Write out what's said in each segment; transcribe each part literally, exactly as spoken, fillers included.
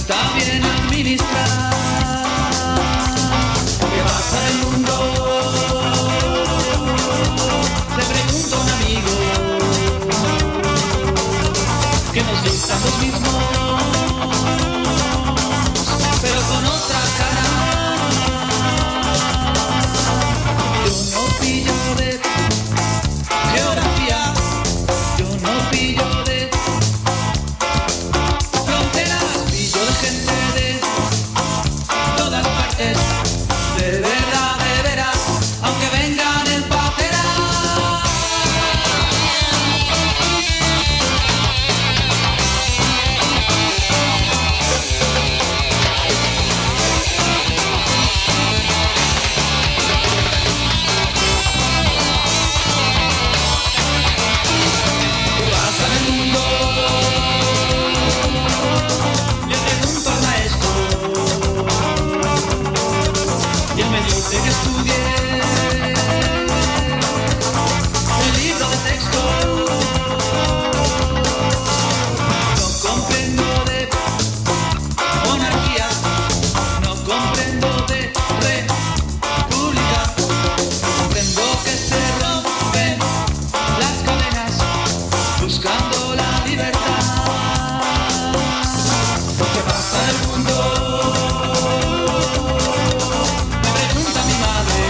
gusta bien administrar. ¿Qué pasa en el mundo? Le pregunto a un amigo que nos dictan los mismos, pero con otra cara. Yo no pillo de geografía, yo no pillo de fronteras, pillo de gente de todas partes, de verdad, de veras, aunque vengan en patera. ¿Qué pasa en el mundo? Le pregunto al maestro y él me dice que estudie el libro de texto. No comprendo de monarquía, no comprendo de república, comprendo que se rompen las cadenas buscando la libertad. ¿Qué pasa en el mundo? Me pregunta mi madre,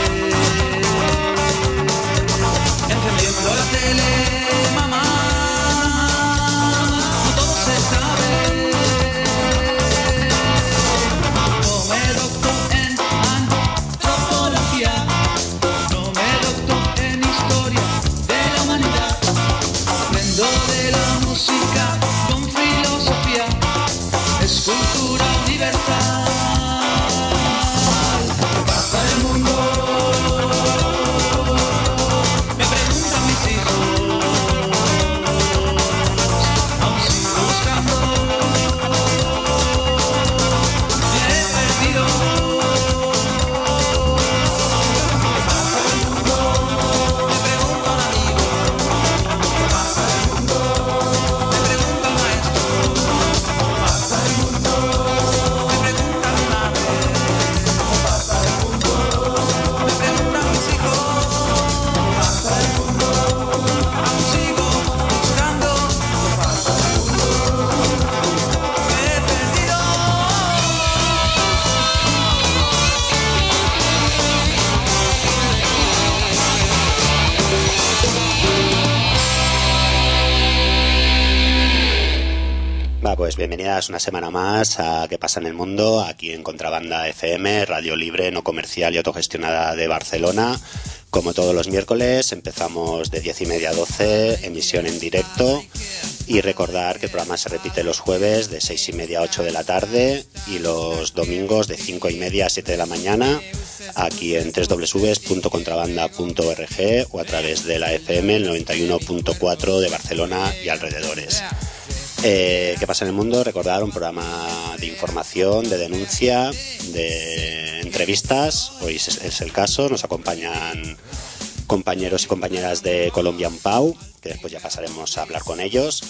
encendiendo la tele. Mamá, no todo se sabe. No me docto en antropología, no me docto en historia de la humanidad. Aprendo de la música con filosofía, es cultura universal. ¿Qué pasa en el mundo? Me preguntan mis hijos, aún sigo buscando, me he perdido. ¿Qué pasa en el mundo? Me pregunta un amigo. ¿Qué pasa en el mundo? Me pregunta el maestro. ¿Qué pasa en el mundo? Me pregunta mi madre. ¿Qué pasa en el mundo? Me preguntan mis hijos. ¿Qué pasa en el mundo? Aún sigo buscando. ¿Qué pasa en el mundo? Me he perdido. Va, pues bienvenidas una semana más a ¿Qué pasa en el mundo? Aquí en Contrabanda F M, radio libre, no comercial y autogestionada de Barcelona. Como todos los miércoles, empezamos de diez y media a doce, emisión en directo. Y recordar que el programa se repite los jueves de seis y media a ocho de la tarde y los domingos de cinco y media a siete de la mañana, aquí en doble u doble u doble u punto contrabanda punto org o a través de la F M el noventa y uno punto cuatro de Barcelona y alrededores. Eh, ¿Qué pasa en el mundo? Recordar un programa de información, de denuncia, de entrevistas. Hoy es, es el caso. Nos acompañan compañeros y compañeras de Colombian Pau, que después ya pasaremos a hablar con ellos.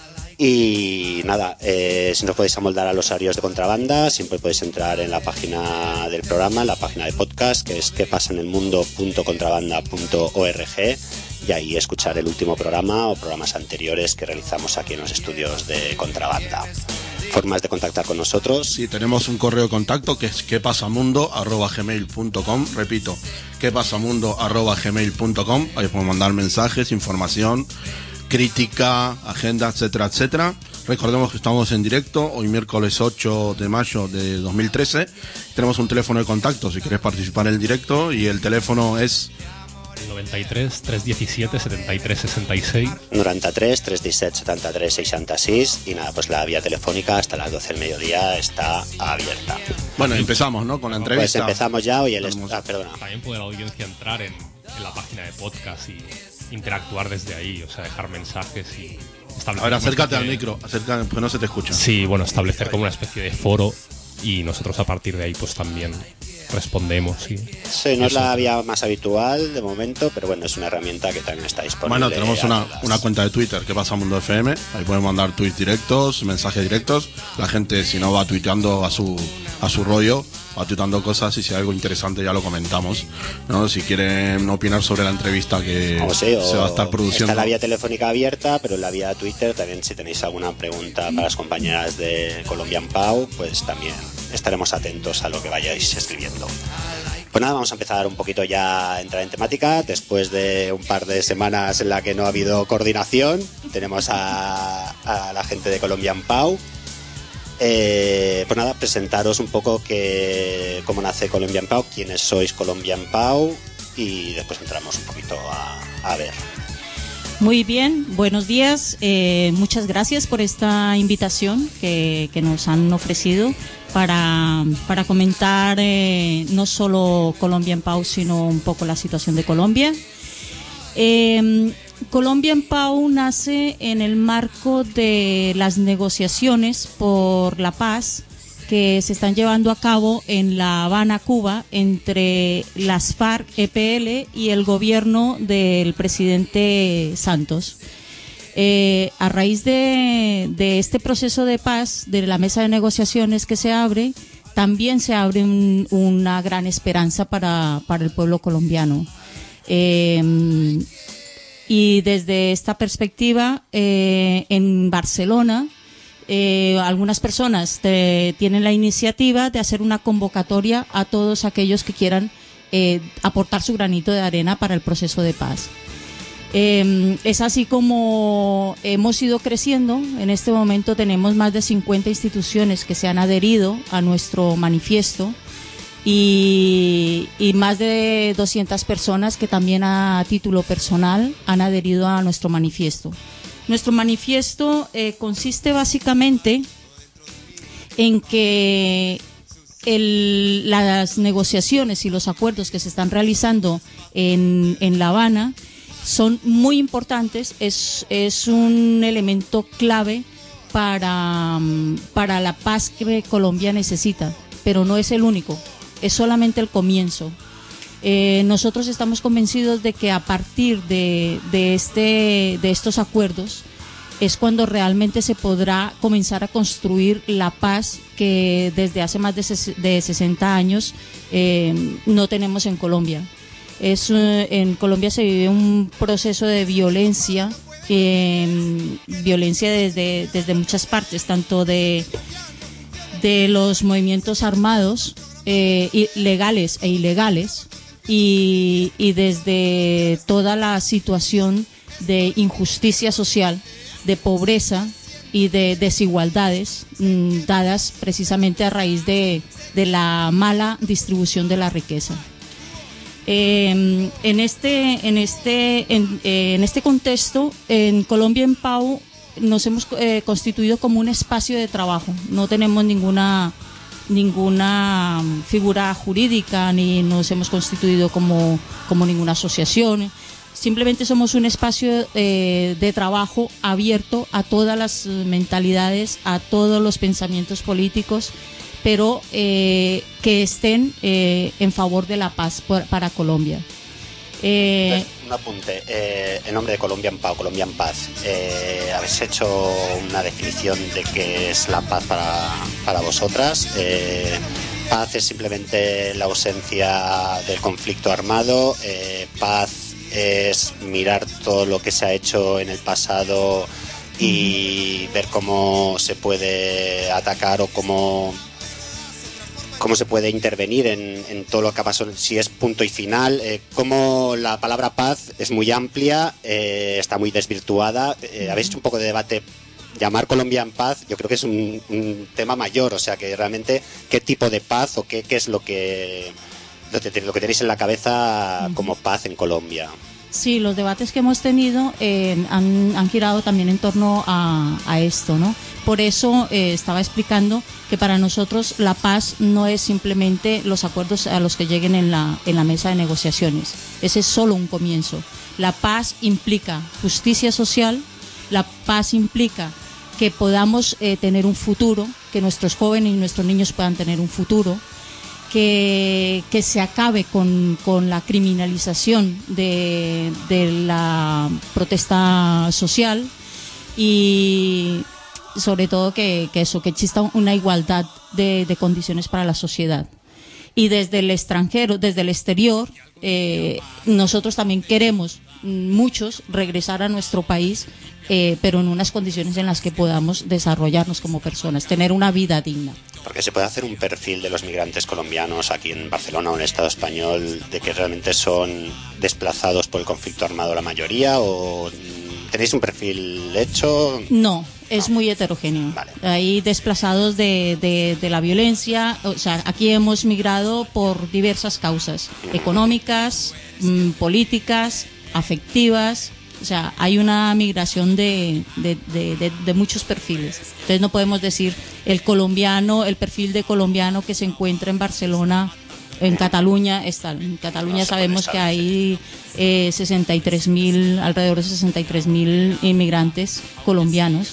Y nada, eh, si nos podéis amoldar a los horarios de Contrabanda, siempre podéis entrar en la página del programa, en la página de podcast, que es que pasa en el mundo punto contrabanda punto org, y ahí escuchar el último programa o programas anteriores que realizamos aquí en los estudios de Contrabanda. Formas de contactar con nosotros. Sí, tenemos un correo de contacto que es quepasamundo arroba gmail punto com. Repito, quepasamundo arroba gmail punto com. Ahí podemos mandar mensajes, información, crítica, agenda, etcétera, etcétera. Recordemos que estamos en directo hoy miércoles ocho de mayo de dos mil trece. Tenemos un teléfono de contacto si querés participar en el directo, y el teléfono es noventa y tres, trescientos diecisiete, setenta y tres sesenta y seis. noventa y tres, trescientos diecisiete, setenta y tres sesenta y seis. Y nada, pues la vía telefónica hasta las doce del mediodía está abierta. Bueno, empezamos, ¿no? Con la entrevista. Pues empezamos ya. Hoy el est- ah, perdona. También puede la audiencia entrar en, en la página de podcast y interactuar desde ahí, o sea, dejar mensajes y establecer. A ver, acércate de... al micro, acércate, porque no se te escucha. Sí, bueno, establecer como una especie de foro, y nosotros a partir de ahí pues también respondemos. Y Sí, no es eso. la vía más habitual de momento, pero bueno, es una herramienta que también está disponible. Bueno, tenemos a una, todas. una cuenta de Twitter, ¿Qué pasa Mundo F M? Ahí pueden mandar tweets directos, mensajes directos. La gente, si no, va tuiteando a su a su rollo, va tuiteando cosas, y si hay algo interesante ya lo comentamos, ¿no? Si quieren opinar sobre la entrevista que O sí, o se va a estar produciendo. Está la vía telefónica abierta, pero en la vía Twitter también, si tenéis alguna pregunta para las compañeras de Colombian Pau, pues también estaremos atentos a lo que vayáis escribiendo. Pues nada, vamos a empezar un poquito ya a entrar en temática. Después de un par de semanas en la que no ha habido coordinación, tenemos a, a la gente de Colombian Pau. Eh, pues nada, presentaros un poco que, cómo nace Colombian Pau, quiénes sois Colombian Pau, y después entramos un poquito a, a ver. Muy bien, buenos días. Eh, muchas gracias por esta invitación que, que nos han ofrecido para, para comentar eh, no solo Colombian Pau, sino un poco la situación de Colombia. Eh, Colombian Pau nace en el marco de las negociaciones por la paz que se están llevando a cabo en La Habana, Cuba, entre las FARC E P L y el gobierno del presidente Santos. Eh, a raíz de, de este proceso de paz, de la mesa de negociaciones que se abre, también se abre un, una gran esperanza para, para el pueblo colombiano. Eh, y desde esta perspectiva, eh, en Barcelona, Eh, algunas personas te, tienen la iniciativa de hacer una convocatoria a todos aquellos que quieran eh, aportar su granito de arena para el proceso de paz. Eh, es así como hemos ido creciendo. En este momento tenemos más de cincuenta instituciones que se han adherido a nuestro manifiesto y, y más de doscientas personas que también a título personal han adherido a nuestro manifiesto. Nuestro manifiesto eh, consiste básicamente en que el, las negociaciones y los acuerdos que se están realizando en, en La Habana son muy importantes, es, es un elemento clave para, para la paz que Colombia necesita, pero no es el único, es solamente el comienzo. Eh, nosotros estamos convencidos de que a partir de, de, este, de estos acuerdos es cuando realmente se podrá comenzar a construir la paz que desde hace más de, ses- de sesenta años eh, no tenemos en Colombia. Es, eh, en Colombia se vive un proceso de violencia, eh, violencia desde, desde muchas partes, tanto de, de los movimientos armados, eh, y legales e ilegales, y, y desde toda la situación de injusticia social, de pobreza y de desigualdades mmm, dadas precisamente a raíz de, de la mala distribución de la riqueza. Eh, en este, en este, en, eh, en este contexto, en Colombian Pau nos hemos eh, constituido como un espacio de trabajo. No tenemos ninguna ninguna figura jurídica, ni nos hemos constituido como, como ninguna asociación. Simplemente somos un espacio eh, de trabajo abierto a todas las mentalidades, a todos los pensamientos políticos, pero eh, que estén eh, en favor de la paz por, para Colombia. Eh, Entonces, un apunte, eh, el nombre de Colombian Pau, Colombian Paz, eh, habéis hecho una definición de qué es la paz para, para vosotras. Eh, paz es simplemente la ausencia del conflicto armado, eh, paz es mirar todo lo que se ha hecho en el pasado y ver cómo se puede atacar o cómo cómo se puede intervenir en, en todo lo que ha pasado, si es punto y final, eh, cómo la palabra paz es muy amplia, eh, está muy desvirtuada. Eh, habéis hecho un poco de debate. Llamar Colombia en paz, yo creo que es un, un tema mayor, o sea, que realmente qué tipo de paz o qué, qué es lo que, lo que lo que tenéis en la cabeza como paz en Colombia. Sí, los debates que hemos tenido eh, han, han girado también en torno a, a esto, ¿no? Por eso eh, estaba explicando que para nosotros la paz no es simplemente los acuerdos a los que lleguen en la, en la mesa de negociaciones. Ese es solo un comienzo. La paz implica justicia social, la paz implica que podamos eh, tener un futuro, que nuestros jóvenes y nuestros niños puedan tener un futuro, que, que se acabe con, con la criminalización de, de la protesta social y sobre todo que, que eso, que exista una igualdad de, de condiciones para la sociedad. Y desde el extranjero, desde el exterior, eh, nosotros también queremos, muchos, regresar a nuestro país, eh, pero en unas condiciones en las que podamos desarrollarnos como personas, tener una vida digna. Porque se puede hacer un perfil de los migrantes colombianos aquí en Barcelona o en el Estado español, de que realmente son desplazados por el conflicto armado la mayoría, o tenéis un perfil hecho. No, es muy heterogéneo. Vale. Hay desplazados de, de, de la violencia, o sea, aquí hemos migrado por diversas causas, económicas, mmm, políticas, afectivas. O sea, hay una migración de, de, de, de, de muchos perfiles. Entonces no podemos decir el colombiano, el perfil de colombiano que se encuentra en Barcelona, en Cataluña. Está, en Cataluña no sabemos que hay eh, sesenta y tres mil, alrededor de sesenta y tres mil inmigrantes colombianos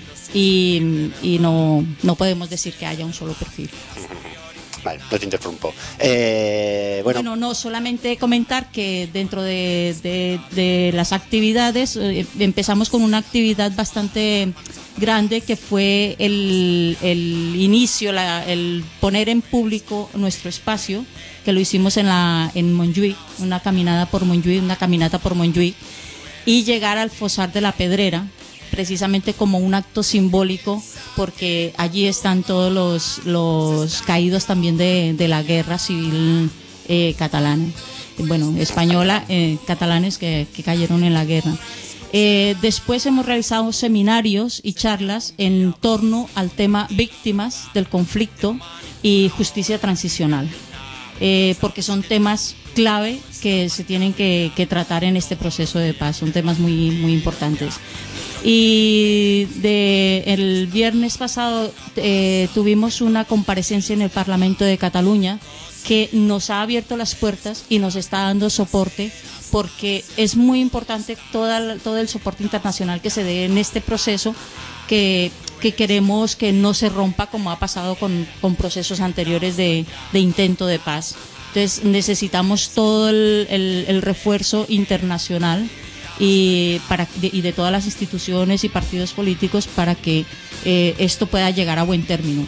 y, y no, no podemos decir que haya un solo perfil. Vale, no te interrumpo. Eh, bueno. bueno, no, solamente comentar que dentro de, de, de las actividades eh, empezamos con una actividad bastante grande que fue el, el inicio, la, el poner en público nuestro espacio, que lo hicimos en la en Montjuïc, una caminada por Montjuïc, una caminata por Montjuïc, y llegar al Fossar de la Pedrera, precisamente como un acto simbólico, porque allí están todos los, los caídos también de, de la guerra civil eh, catalana, bueno, española, eh, catalanes que, que cayeron en la guerra. Eh, después hemos realizado seminarios y charlas en torno al tema víctimas del conflicto y justicia transicional, eh, porque son temas clave que se tienen que, que tratar en este proceso de paz, son temas muy, muy importantes. Y de, el viernes pasado eh, tuvimos una comparecencia en el Parlamento de Cataluña que nos ha abierto las puertas y nos está dando soporte, porque es muy importante toda, todo el soporte internacional que se dé en este proceso, que, que queremos que no se rompa como ha pasado con, con procesos anteriores de, de intento de paz. Entonces necesitamos todo el, el, el refuerzo internacional y para de, y de todas las instituciones y partidos políticos para que eh, esto pueda llegar a buen término.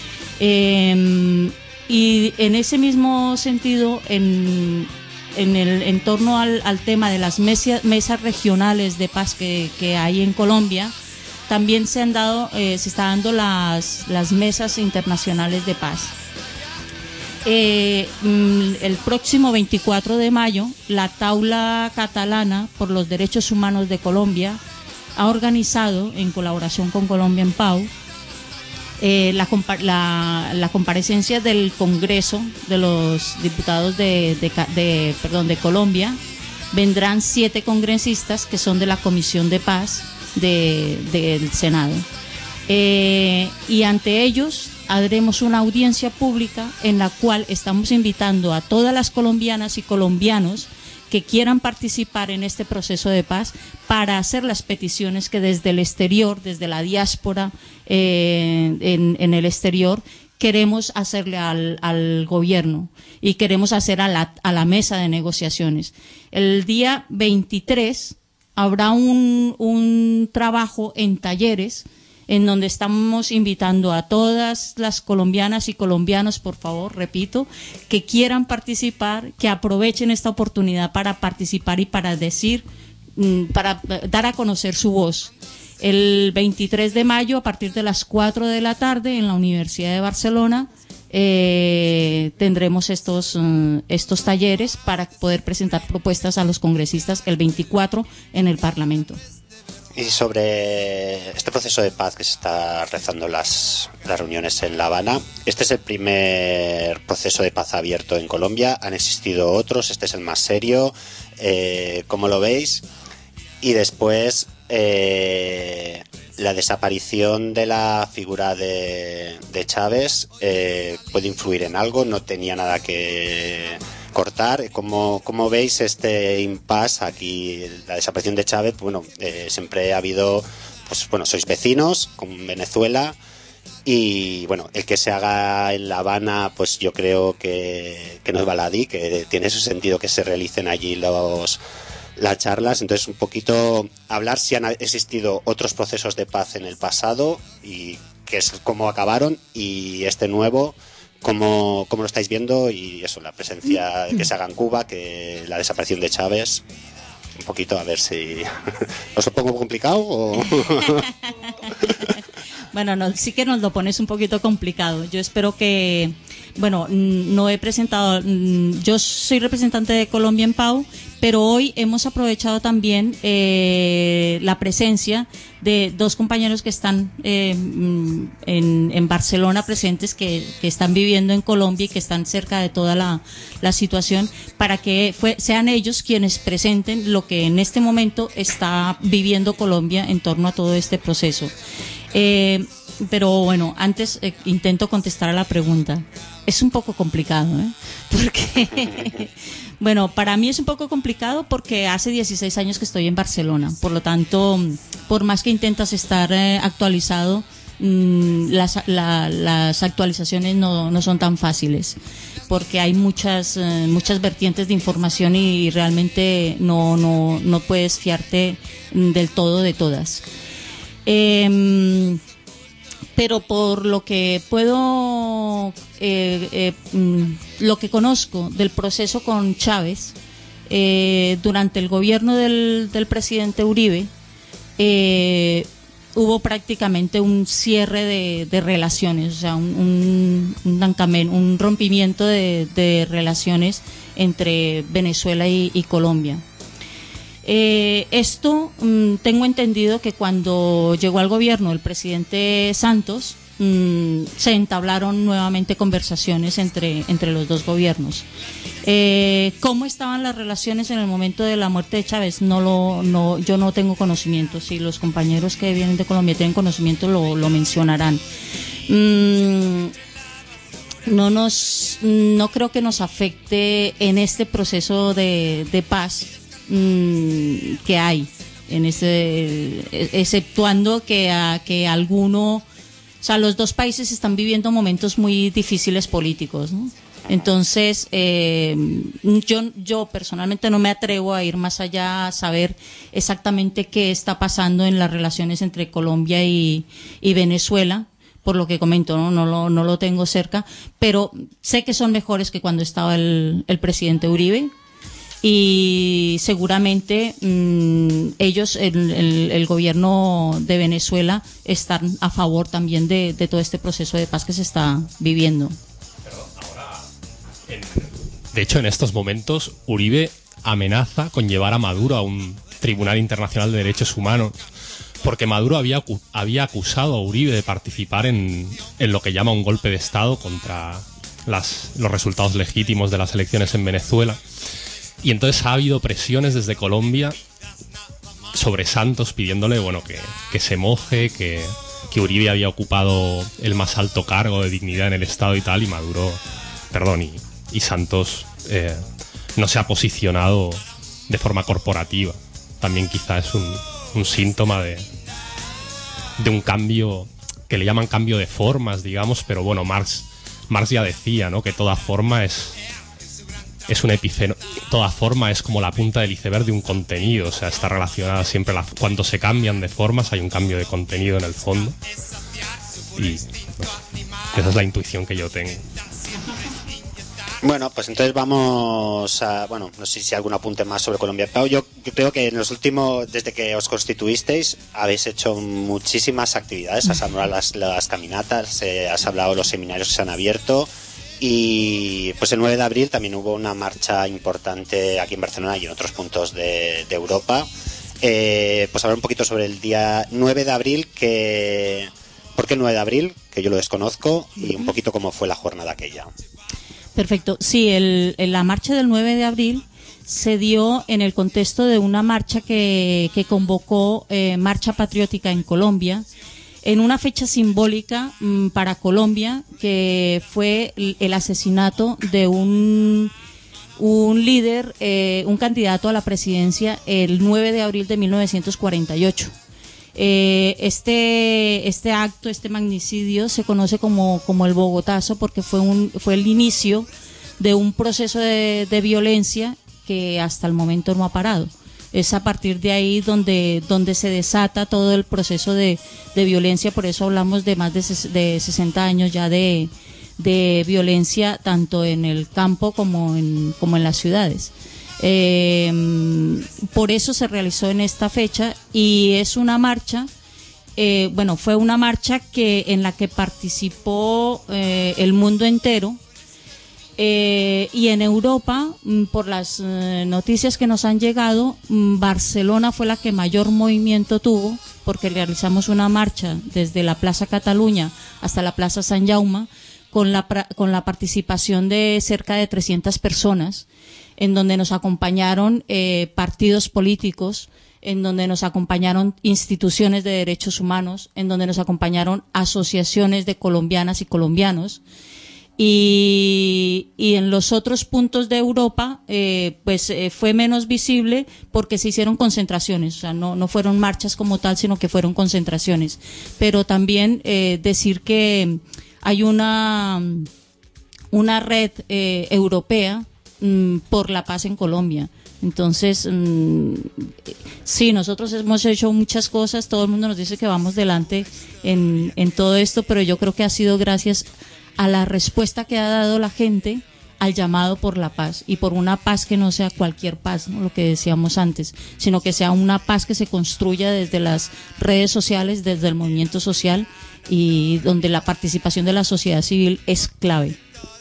Eh, y en ese mismo sentido, en, en el en torno al, al tema de las mesas, mesas regionales de paz que, que hay en Colombia, también se han dado, eh, se están dando las, las mesas internacionales de paz. Eh, el próximo veinticuatro de mayo, la Taula Catalana por los Derechos Humanos de Colombia ha organizado, en colaboración con Colombia en Pau, eh, la, la, la comparecencia del Congreso de los Diputados de, de, de, perdón, de Colombia. Vendrán siete congresistas que son de la Comisión de Paz de, del Senado. Eh, y ante ellos haremos una audiencia pública en la cual estamos invitando a todas las colombianas y colombianos que quieran participar en este proceso de paz para hacer las peticiones que desde el exterior, desde la diáspora eh, en, en el exterior, queremos hacerle al, al gobierno y queremos hacer a la, a la mesa de negociaciones. El día veintitrés habrá un, un trabajo en talleres en donde estamos invitando a todas las colombianas y colombianos, por favor, repito, que quieran participar, que aprovechen esta oportunidad para participar y para decir, para dar a conocer su voz. El veintitrés de mayo, a partir de las cuatro de la tarde, en la Universidad de Barcelona, eh, tendremos estos, uh, estos talleres para poder presentar propuestas a los congresistas el veinticuatro en el Parlamento. Y sobre este proceso de paz que se está realizando las, las reuniones en La Habana, este es el primer proceso de paz abierto en Colombia, han existido otros, este es el más serio, eh, ¿cómo lo veis? Y después, eh, la desaparición de la figura de, de Chávez, eh, ¿puede influir en algo? No tenía nada que cortar. ¿Cómo, cómo veis este impasse aquí, la desaparición de Chávez? Bueno, eh, siempre ha habido, pues bueno, sois vecinos con Venezuela, Y bueno, el que se haga en La Habana, pues yo creo que, que no es baladí, que tiene su sentido que se realicen allí los las charlas. Entonces, un poquito hablar si han existido otros procesos de paz en el pasado y que es cómo acabaron, y este nuevo, cómo, cómo lo estáis viendo, y eso, la presencia que se haga en Cuba, que la desaparición de Chávez. Un poquito, a ver si os lo pongo complicado o... Bueno, no, sí que nos lo pones un poquito complicado. Yo espero que, bueno, no he presentado, yo soy representante de Colombia en Pau, pero hoy hemos aprovechado también eh, la presencia de dos compañeros que están eh, en, en Barcelona presentes, que, que están viviendo en Colombia y que están cerca de toda la, la situación, para que fue, sean ellos quienes presenten lo que en este momento está viviendo Colombia en torno a todo este proceso. Eh, pero bueno, antes eh, intento contestar a la pregunta. Es un poco complicado, ¿eh? Porque, bueno, para mí es un poco complicado porque hace dieciséis años que estoy en Barcelona. Por lo tanto, por más que intentas estar eh, actualizado, mmm, las, la, las actualizaciones no, no son tan fáciles, porque hay muchas, eh, muchas vertientes de información y realmente no, no, no puedes fiarte del todo de todas. Eh, pero por lo que puedo, eh, eh, lo que conozco del proceso con Chávez, eh, durante el gobierno del, del presidente Uribe, eh, hubo prácticamente un cierre de, de relaciones, o sea, un, un, un, un rompimiento de, de relaciones entre Venezuela y, y Colombia. Eh, esto mmm, tengo entendido que cuando llegó al gobierno el presidente Santos, mmm, se entablaron nuevamente conversaciones entre, entre los dos gobiernos. Eh, ¿Cómo estaban las relaciones en el momento de la muerte de Chávez? No lo, no, yo no tengo conocimiento. Si los compañeros que vienen de Colombia tienen conocimiento, lo, lo mencionarán. Mm, no nos, no creo que nos afecte en este proceso de, de paz que hay en ese, exceptuando que a, que alguno, o sea, los dos países están viviendo momentos muy difíciles políticos, ¿no? Entonces, eh, yo, yo personalmente no me atrevo a ir más allá a saber exactamente qué está pasando en las relaciones entre Colombia y, y Venezuela. Por lo que comento, ¿no? No lo, no lo tengo cerca, pero sé que son mejores que cuando estaba el, el presidente Uribe. Y seguramente mmm, ellos, el, el, el gobierno de Venezuela, están a favor también de, de todo este proceso de paz que se está viviendo. Pero ahora, en, de hecho, en estos momentos, Uribe amenaza con llevar a Maduro a un Tribunal Internacional de Derechos Humanos, porque Maduro había, había acusado a Uribe de participar en, en lo que llama un golpe de Estado contra las, los resultados legítimos de las elecciones en Venezuela. Y entonces ha habido presiones desde Colombia sobre Santos pidiéndole, bueno, que, que se moje, que, que Uribe había ocupado el más alto cargo de dignidad en el Estado y tal, y Maduro, perdón, y, y Santos eh, no se ha posicionado de forma corporativa. También quizá es un, un síntoma de, de un cambio que le llaman cambio de formas, digamos, pero bueno, Marx, Marx ya decía, ¿no?, que toda forma es... es un epiceno, toda forma es como la punta del iceberg de un contenido, o sea, está relacionada siempre, la, cuando se cambian de formas hay un cambio de contenido en el fondo, y no sé, esa es la intuición que yo tengo. Bueno, pues entonces vamos a, bueno, no sé si algún apunte más sobre Colombia. Yo, yo creo que en los últimos, desde que os constituisteis, habéis hecho muchísimas actividades, has hablado las, las caminatas, eh, has hablado los seminarios que se han abierto. Y pues el nueve de abril también hubo una marcha importante aquí en Barcelona y en otros puntos de, de Europa. Eh, pues hablar un poquito sobre el día nueve de abril, que, ¿por qué el nueve de abril? Que yo lo desconozco, y un poquito cómo fue la jornada aquella. Perfecto. Sí, el, la marcha del nueve de abril se dio en el contexto de una marcha que, que convocó eh, Marcha Patriótica en Colombia, en una fecha simbólica mmm, para Colombia, que fue el, el asesinato de un, un líder, eh, un candidato a la presidencia el nueve de abril de mil novecientos cuarenta y ocho. Eh, este, este acto, este magnicidio se conoce como, como el Bogotazo porque fue, un, fue el inicio de un proceso de, de violencia que hasta el momento no ha parado. Es a partir de ahí donde, donde se desata todo el proceso de, de violencia, por eso hablamos de más de, de sesenta años ya de, de violencia tanto en el campo como en, como en las ciudades. Eh, por eso se realizó en esta fecha y es una marcha, eh, bueno, fue una marcha que en la que participó eh, el mundo entero. Eh, y en Europa, por las eh, noticias que nos han llegado, Barcelona fue la que mayor movimiento tuvo, porque realizamos una marcha desde la Plaza Cataluña hasta la Plaza Sant Jaume, con la, con la participación de cerca de trescientas personas, en donde nos acompañaron eh, partidos políticos, en donde nos acompañaron instituciones de derechos humanos, en donde nos acompañaron asociaciones de colombianas y colombianos. Y, y en los otros puntos de Europa eh, pues eh, fue menos visible porque se hicieron concentraciones, o sea, no, no fueron marchas como tal, sino que fueron concentraciones. Pero también eh, decir que hay una, una red eh, europea mm, por la paz en Colombia. Entonces, mmm, sí, nosotros hemos hecho muchas cosas, todo el mundo nos dice que vamos delante en, en todo esto, pero yo creo que ha sido gracias a la respuesta que ha dado la gente al llamado por la paz, y por una paz que no sea cualquier paz, ¿no? Lo que decíamos antes, sino que sea una paz que se construya desde las redes sociales, desde el movimiento social, y donde la participación de la sociedad civil es clave.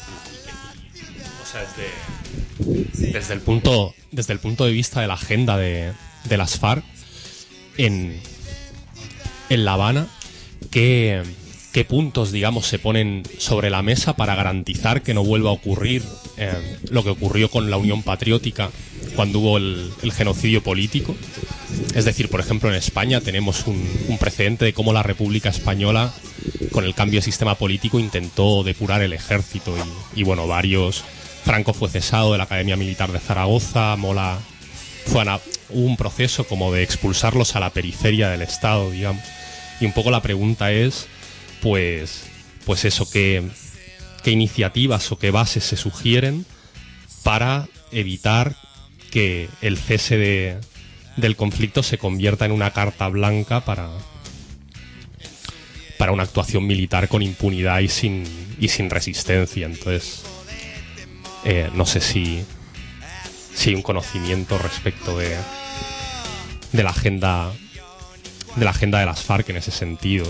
O sea, desde, desde el punto desde el punto de vista de la agenda de, de las FARC en, en La Habana, ¿qué ¿Qué puntos, digamos, se ponen sobre la mesa para garantizar que no vuelva a ocurrir eh, lo que ocurrió con la Unión Patriótica cuando hubo el, el genocidio político? Es decir, por ejemplo, en España tenemos un, un precedente de cómo la República Española, con el cambio de sistema político, intentó depurar el ejército y, y bueno, varios... Franco fue cesado de la Academia Militar de Zaragoza, Mola... Fue a, hubo un proceso como de expulsarlos a la periferia del Estado, digamos. Y un poco la pregunta es... pues pues eso, qué, qué iniciativas o qué bases se sugieren para evitar que el cese de, del conflicto se convierta en una carta blanca para para una actuación militar con impunidad y sin y sin resistencia. Entonces eh, no sé si si hay un conocimiento respecto de de la agenda de la agenda de las FARC en ese sentido.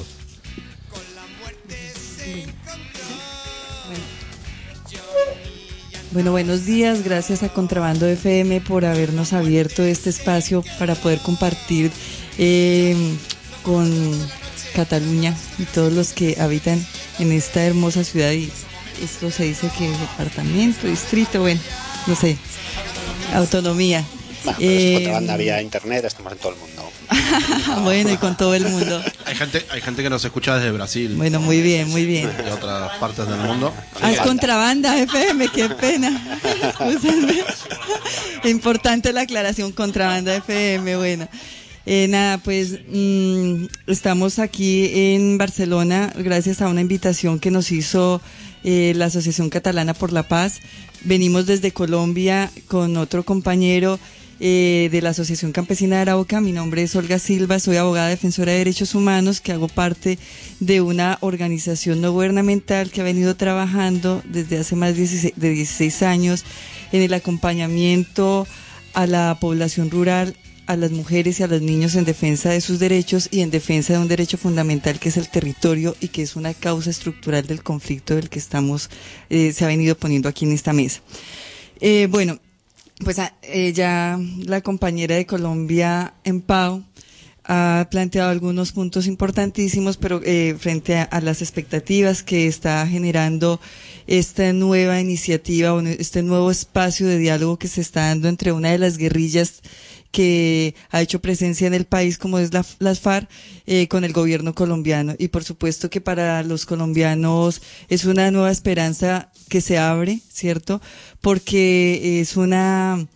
Bueno, buenos días, gracias a Contrabando F M por habernos abierto este espacio para poder compartir eh, con Cataluña y todos los que habitan en esta hermosa ciudad. Y esto se dice que departamento, distrito, bueno, no sé, autonomía. Bueno, pero eh, Contrabanda vía internet, estamos en todo el mundo. Bueno, y con todo el mundo. Hay gente, hay gente que nos escucha desde Brasil. Bueno, muy bien, muy bien. Y otras partes del mundo. Ah, es Contrabanda F M, qué pena. Excúsenme. Importante la aclaración, Contrabanda F M, bueno. Eh, nada, pues mmm, estamos aquí en Barcelona gracias a una invitación que nos hizo eh, la Asociación Catalana por la Paz. Venimos desde Colombia con otro compañero Eh, de la Asociación Campesina de Arauca. Mi nombre es Olga Silva, soy abogada defensora de derechos humanos, que hago parte de una organización no gubernamental que ha venido trabajando desde hace más de dieciséis años en el acompañamiento a la población rural, a las mujeres y a los niños en defensa de sus derechos y en defensa de un derecho fundamental que es el territorio y que es una causa estructural del conflicto del que estamos, eh, se ha venido poniendo aquí en esta mesa. Eh, bueno, Pues eh, ya la compañera de Colombia en Pau ha planteado algunos puntos importantísimos, pero eh, frente a, a las expectativas que está generando esta nueva iniciativa, este nuevo espacio de diálogo que se está dando entre una de las guerrillas que ha hecho presencia en el país, como es la, las FARC, eh, con el gobierno colombiano. Y por supuesto que para los colombianos es una nueva esperanza que se abre, ¿cierto? Porque es una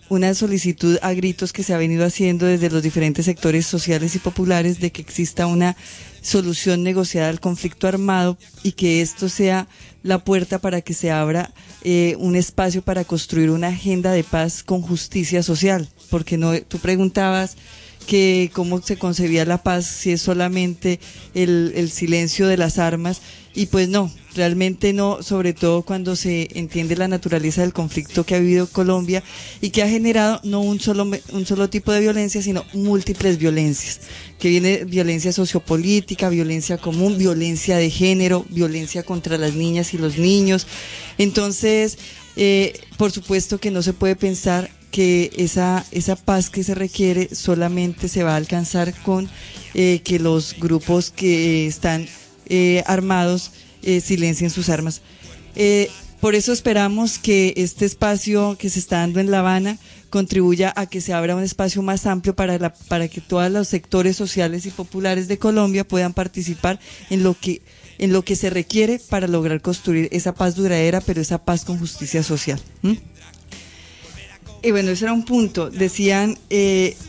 una solicitud a gritos que se ha venido haciendo desde los diferentes sectores sociales y populares de que exista una solución negociada al conflicto armado y que esto sea la puerta para que se abra eh, un espacio para construir una agenda de paz con justicia social, porque no, tú preguntabas que cómo se concebía la paz, si es solamente el, el silencio de las armas, y pues no, realmente no, sobre todo cuando se entiende la naturaleza del conflicto que ha vivido Colombia y que ha generado no un solo, un solo tipo de violencia, sino múltiples violencias, que viene violencia sociopolítica, violencia común, violencia de género, violencia contra las niñas y los niños. Entonces, eh, por supuesto que no se puede pensar que esa, esa paz que se requiere solamente se va a alcanzar con eh, que los grupos que están eh, armados eh, silencien sus armas. Eh, por eso esperamos que este espacio que se está dando en La Habana contribuya a que se abra un espacio más amplio para, la, para que todos los sectores sociales y populares de Colombia puedan participar en lo que, en lo que se requiere para lograr construir esa paz duradera, pero esa paz con justicia social. ¿Mm? Y bueno, ese era un punto. Decían, eh,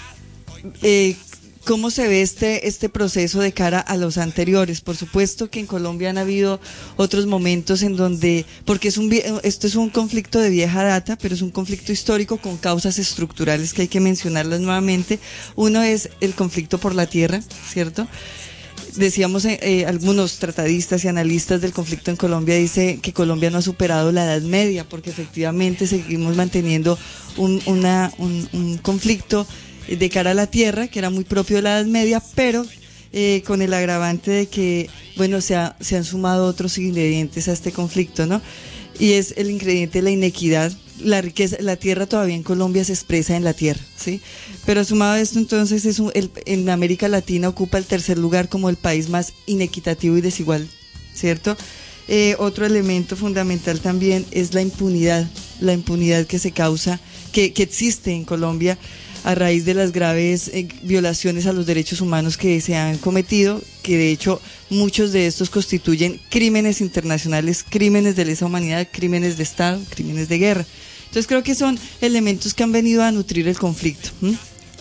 eh, ¿cómo se ve este, este proceso de cara a los anteriores? Por supuesto que en Colombia han habido otros momentos en donde, porque es un, esto es un conflicto de vieja data, pero es un conflicto histórico con causas estructurales que hay que mencionarlas nuevamente. Uno es el conflicto por la tierra, ¿cierto? Decíamos, eh, eh, algunos tratadistas y analistas del conflicto en Colombia dicen que Colombia no ha superado la Edad Media, porque efectivamente seguimos manteniendo un, una, un, un conflicto de cara a la tierra, que era muy propio de la Edad Media, pero eh, con el agravante de que, bueno, se, ha, se han sumado otros ingredientes a este conflicto, ¿no? Y es el ingrediente de la inequidad. La riqueza, la tierra todavía en Colombia se expresa en la tierra, ¿sí? Pero sumado a esto, entonces, es un, el, en América Latina ocupa el tercer lugar como el país más inequitativo y desigual, ¿cierto? Eh, otro elemento fundamental también es la impunidad, la impunidad que se causa, que, que existe en Colombia a raíz de las graves eh, violaciones a los derechos humanos que se han cometido, que de hecho muchos de estos constituyen crímenes internacionales, crímenes de lesa humanidad, crímenes de Estado, crímenes de guerra. Entonces creo que son elementos que han venido a nutrir el conflicto. ¿Mm?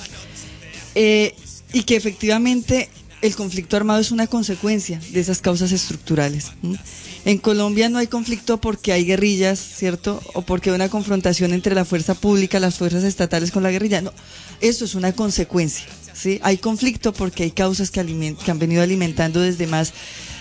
Eh, y que efectivamente el conflicto armado es una consecuencia de esas causas estructurales. ¿Mm? En Colombia no hay conflicto porque hay guerrillas, ¿cierto? O porque hay una confrontación entre la fuerza pública, las fuerzas estatales con la guerrilla. No, eso es una consecuencia, ¿sí? Hay conflicto porque hay causas que, aliment- que han venido alimentando desde más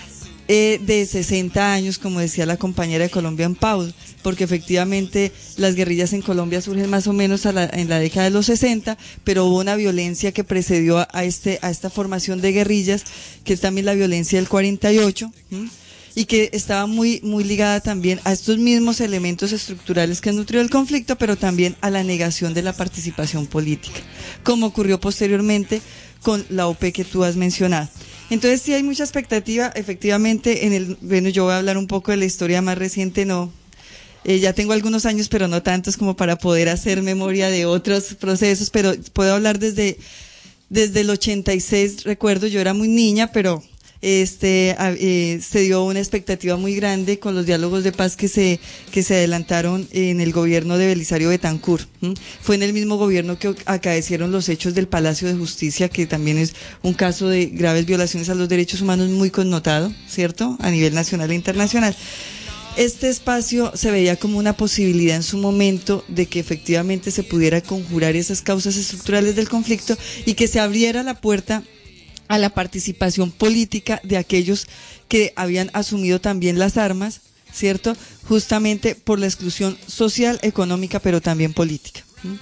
eh, de sesenta años, como decía la compañera de Colombia en Paul, porque efectivamente las guerrillas en Colombia surgen más o menos a la, en la década de los sesenta, pero hubo una violencia que precedió a, a, este, a esta formación de guerrillas, que es también la violencia del cuarenta y ocho, ¿sí? Y que estaba muy, muy ligada también a estos mismos elementos estructurales que han nutrido el conflicto, pero también a la negación de la participación política, como ocurrió posteriormente con la O P E que tú has mencionado. Entonces sí hay mucha expectativa, efectivamente, en el, bueno, yo voy a hablar un poco de la historia más reciente, no, eh, ya tengo algunos años, pero no tantos como para poder hacer memoria de otros procesos, pero puedo hablar desde, desde el ochenta y seis, recuerdo, yo era muy niña, pero este eh, se dio una expectativa muy grande con los diálogos de paz que se que se adelantaron en el gobierno de Belisario Betancur. ¿Mm? Fue en el mismo gobierno que acaecieron los hechos del Palacio de Justicia, que también es un caso de graves violaciones a los derechos humanos muy connotado, ¿cierto?, a nivel nacional e internacional. Este espacio se veía como una posibilidad en su momento de que efectivamente se pudiera conjurar esas causas estructurales del conflicto y que se abriera la puerta a la participación política de aquellos que habían asumido también las armas, ¿cierto?, justamente por la exclusión social, económica, pero también política. ¿Mm?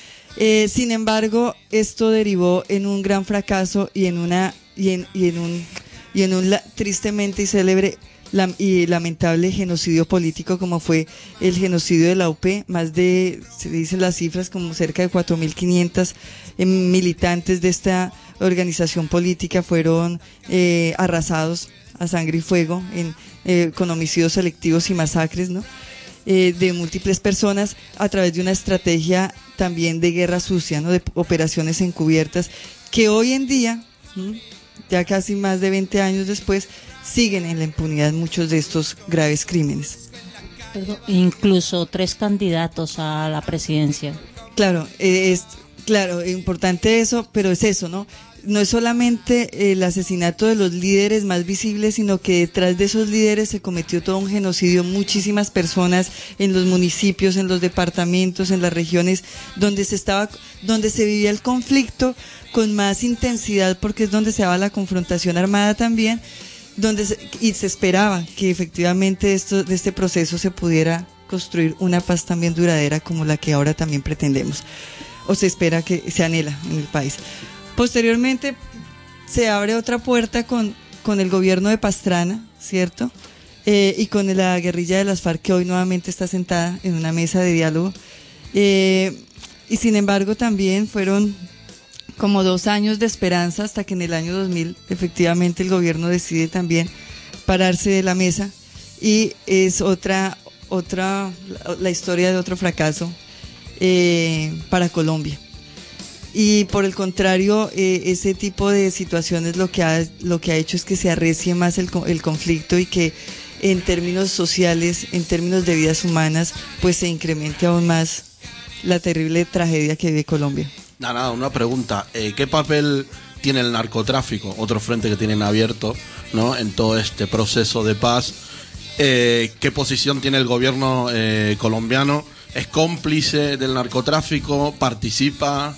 Eh, sin embargo, esto derivó en un gran fracaso y en una y en, y en un y en un la, tristemente y célebre la, y lamentable genocidio político, como fue el genocidio de la U P. Más de, se dicen las cifras, como cerca de cuatro mil quinientos eh, militantes de esta organización política fueron eh, arrasados a sangre y fuego en, eh, con homicidios selectivos y masacres, ¿no?, eh, de múltiples personas a través de una estrategia también de guerra sucia, ¿no?, de operaciones encubiertas que hoy en día, ¿sí?, ya casi más de veinte años después, siguen en la impunidad muchos de estos graves crímenes. Incluso tres candidatos a la presidencia Claro, eh, es claro, importante eso, pero es eso, ¿no? No es solamente el asesinato de los líderes más visibles, sino que detrás de esos líderes se cometió todo un genocidio, muchísimas personas en los municipios, en los departamentos, en las regiones donde se estaba, donde se vivía el conflicto con más intensidad, porque es donde se daba la confrontación armada también, donde se, y se esperaba que efectivamente esto, de este proceso se pudiera construir una paz también duradera como la que ahora también pretendemos, o se espera que se anhela en el país. Posteriormente se abre otra puerta con, con el gobierno de Pastrana, ¿cierto? Eh, y con la guerrilla de las FARC, que hoy nuevamente está sentada en una mesa de diálogo. Eh, y sin embargo también fueron como dos años de esperanza hasta que en el año dos mil efectivamente el gobierno decide también pararse de la mesa, y es otra, otra la historia de otro fracaso eh, para Colombia. Y por el contrario, eh, ese tipo de situaciones lo que ha, lo que ha hecho es que se arrecie más el, el conflicto, y que en términos sociales, en términos de vidas humanas, pues se incremente aún más la terrible tragedia que vive Colombia. Nada, nada, una pregunta. Eh, ¿Qué papel tiene el narcotráfico, otro frente que tienen abierto, ¿no?, en todo este proceso de paz? Eh, ¿Qué posición tiene el gobierno eh, colombiano? ¿Es cómplice del narcotráfico? ¿Participa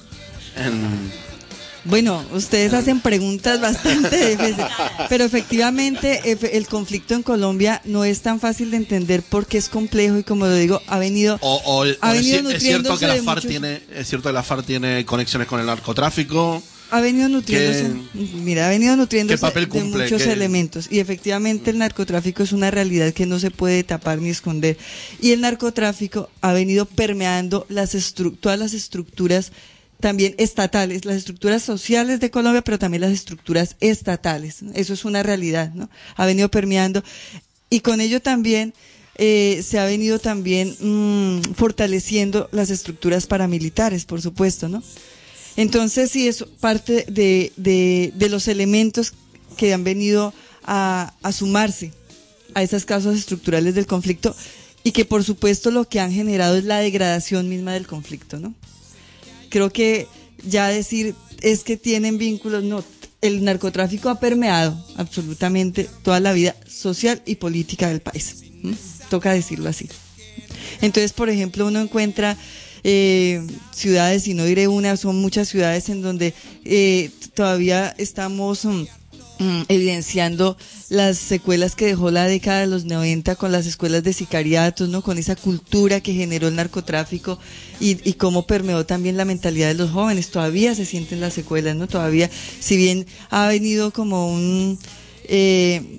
en...? Bueno, ustedes hacen preguntas bastante difíciles, pero efectivamente el conflicto en Colombia no es tan fácil de entender porque es complejo, y como lo digo, ha venido, o, o, ha o venido es, es cierto que la FARC muchos... tiene, es cierto que la FARC tiene conexiones con el narcotráfico. Ha venido nutriéndose, mira, ha venido nutriéndose ¿Qué papel de cumple? muchos ¿Qué? elementos, y efectivamente el narcotráfico es una realidad que no se puede tapar ni esconder, y el narcotráfico ha venido permeando las estru- todas las estructuras también estatales, las estructuras sociales de Colombia, pero también las estructuras estatales. Eso es una realidad, ¿no? Ha venido permeando, y con ello también eh, se ha venido también mmm, fortaleciendo las estructuras paramilitares, por supuesto, ¿no? Entonces sí, es parte de, de, de los elementos que han venido a, a sumarse a esas causas estructurales del conflicto, y que por supuesto lo que han generado es la degradación misma del conflicto, ¿no? Creo que ya decir es que tienen vínculos, no, el narcotráfico ha permeado absolutamente toda la vida social y política del país, ¿Mm? Toca decirlo así. Entonces, por ejemplo, uno encuentra eh, ciudades, y no diré una, son muchas ciudades en donde eh, todavía estamos um, um, evidenciando las secuelas que dejó la década de los noventa con las escuelas de sicariatos, ¿no? Con esa cultura que generó el narcotráfico, y, y cómo permeó también la mentalidad de los jóvenes. Todavía se sienten las secuelas, ¿no? Todavía, si bien ha venido como un... Eh,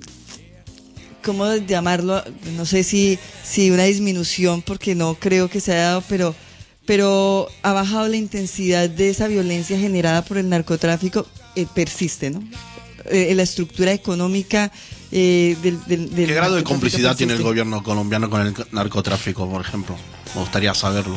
¿cómo llamarlo? No sé si, si una disminución, porque no creo que se haya dado, pero, pero ha bajado la intensidad de esa violencia generada por el narcotráfico, eh, persiste, ¿no? Eh, la estructura económica eh, del, del, del ¿Qué grado de narcotráfico complicidad persiste. tiene el gobierno colombiano con el narcotráfico, por ejemplo? Me gustaría saberlo.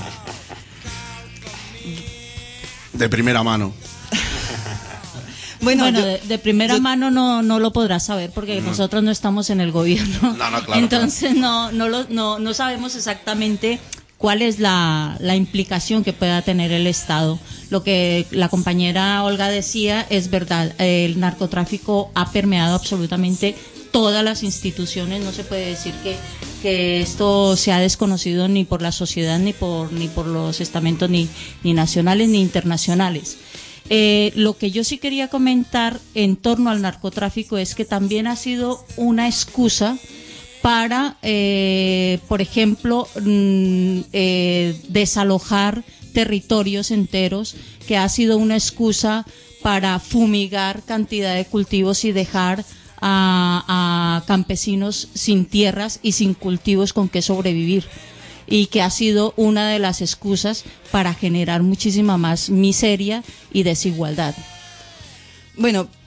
De primera mano. Bueno, Bueno, yo- de, de primera yo- mano no, no lo podrás saber porque nosotros no estamos en el gobierno. No, no, claro, Entonces no, no, lo, no, no sabemos exactamente cuál es la, la implicación que pueda tener el Estado. Lo que la compañera Olga decía es verdad, el narcotráfico ha permeado absolutamente todas las instituciones, no se puede decir que, que esto se ha desconocido ni por la sociedad, ni por, ni por los estamentos ni, ni nacionales ni internacionales. Eh, lo que yo sí quería comentar en torno al narcotráfico es que también ha sido una excusa para, eh, por ejemplo, mm, eh, desalojar territorios enteros, que ha sido una excusa para fumigar cantidad de cultivos y dejar a, a campesinos sin tierras y sin cultivos con que sobrevivir, y que ha sido una de las excusas para generar muchísima más miseria y desigualdad. Bueno,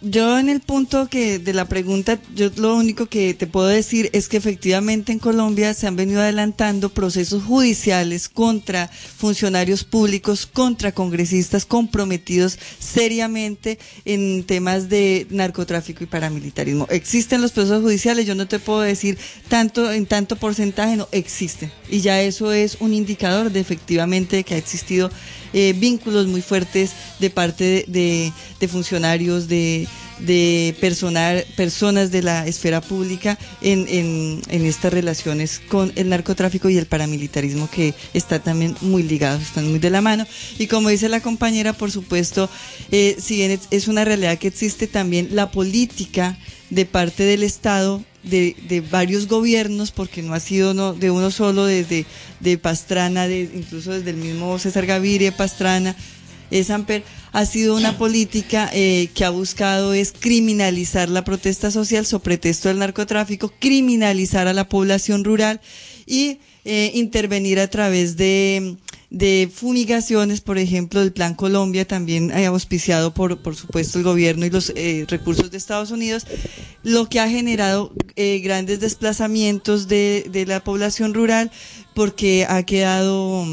yo en el punto que de la pregunta, yo lo único que te puedo decir es que efectivamente en Colombia se han venido adelantando procesos judiciales contra funcionarios públicos, contra congresistas comprometidos seriamente en temas de narcotráfico y paramilitarismo. Existen los procesos judiciales, yo no te puedo decir tanto en tanto porcentaje, no existen. Y ya eso es un indicador de efectivamente que ha existido eh, vínculos muy fuertes de parte de, de, de funcionarios, de de personal, personas de la esfera pública en, en, en estas relaciones con el narcotráfico y el paramilitarismo, que está también muy ligados, están muy de la mano. Y como dice la compañera, por supuesto, eh, si bien es una realidad que existe, también la política de parte del Estado, de, de varios gobiernos, porque no ha sido no, de uno solo, desde de Pastrana, de, incluso desde el mismo César Gaviria, Pastrana, eh, Samper, ha sido una política eh, que ha buscado es criminalizar la protesta social sobre pretexto del narcotráfico, criminalizar a la población rural y eh, intervenir a través de, de fumigaciones, por ejemplo, el Plan Colombia, también eh, auspiciado por, por supuesto, el gobierno y los eh, recursos de Estados Unidos, lo que ha generado eh, grandes desplazamientos de, de la población rural, porque ha quedado...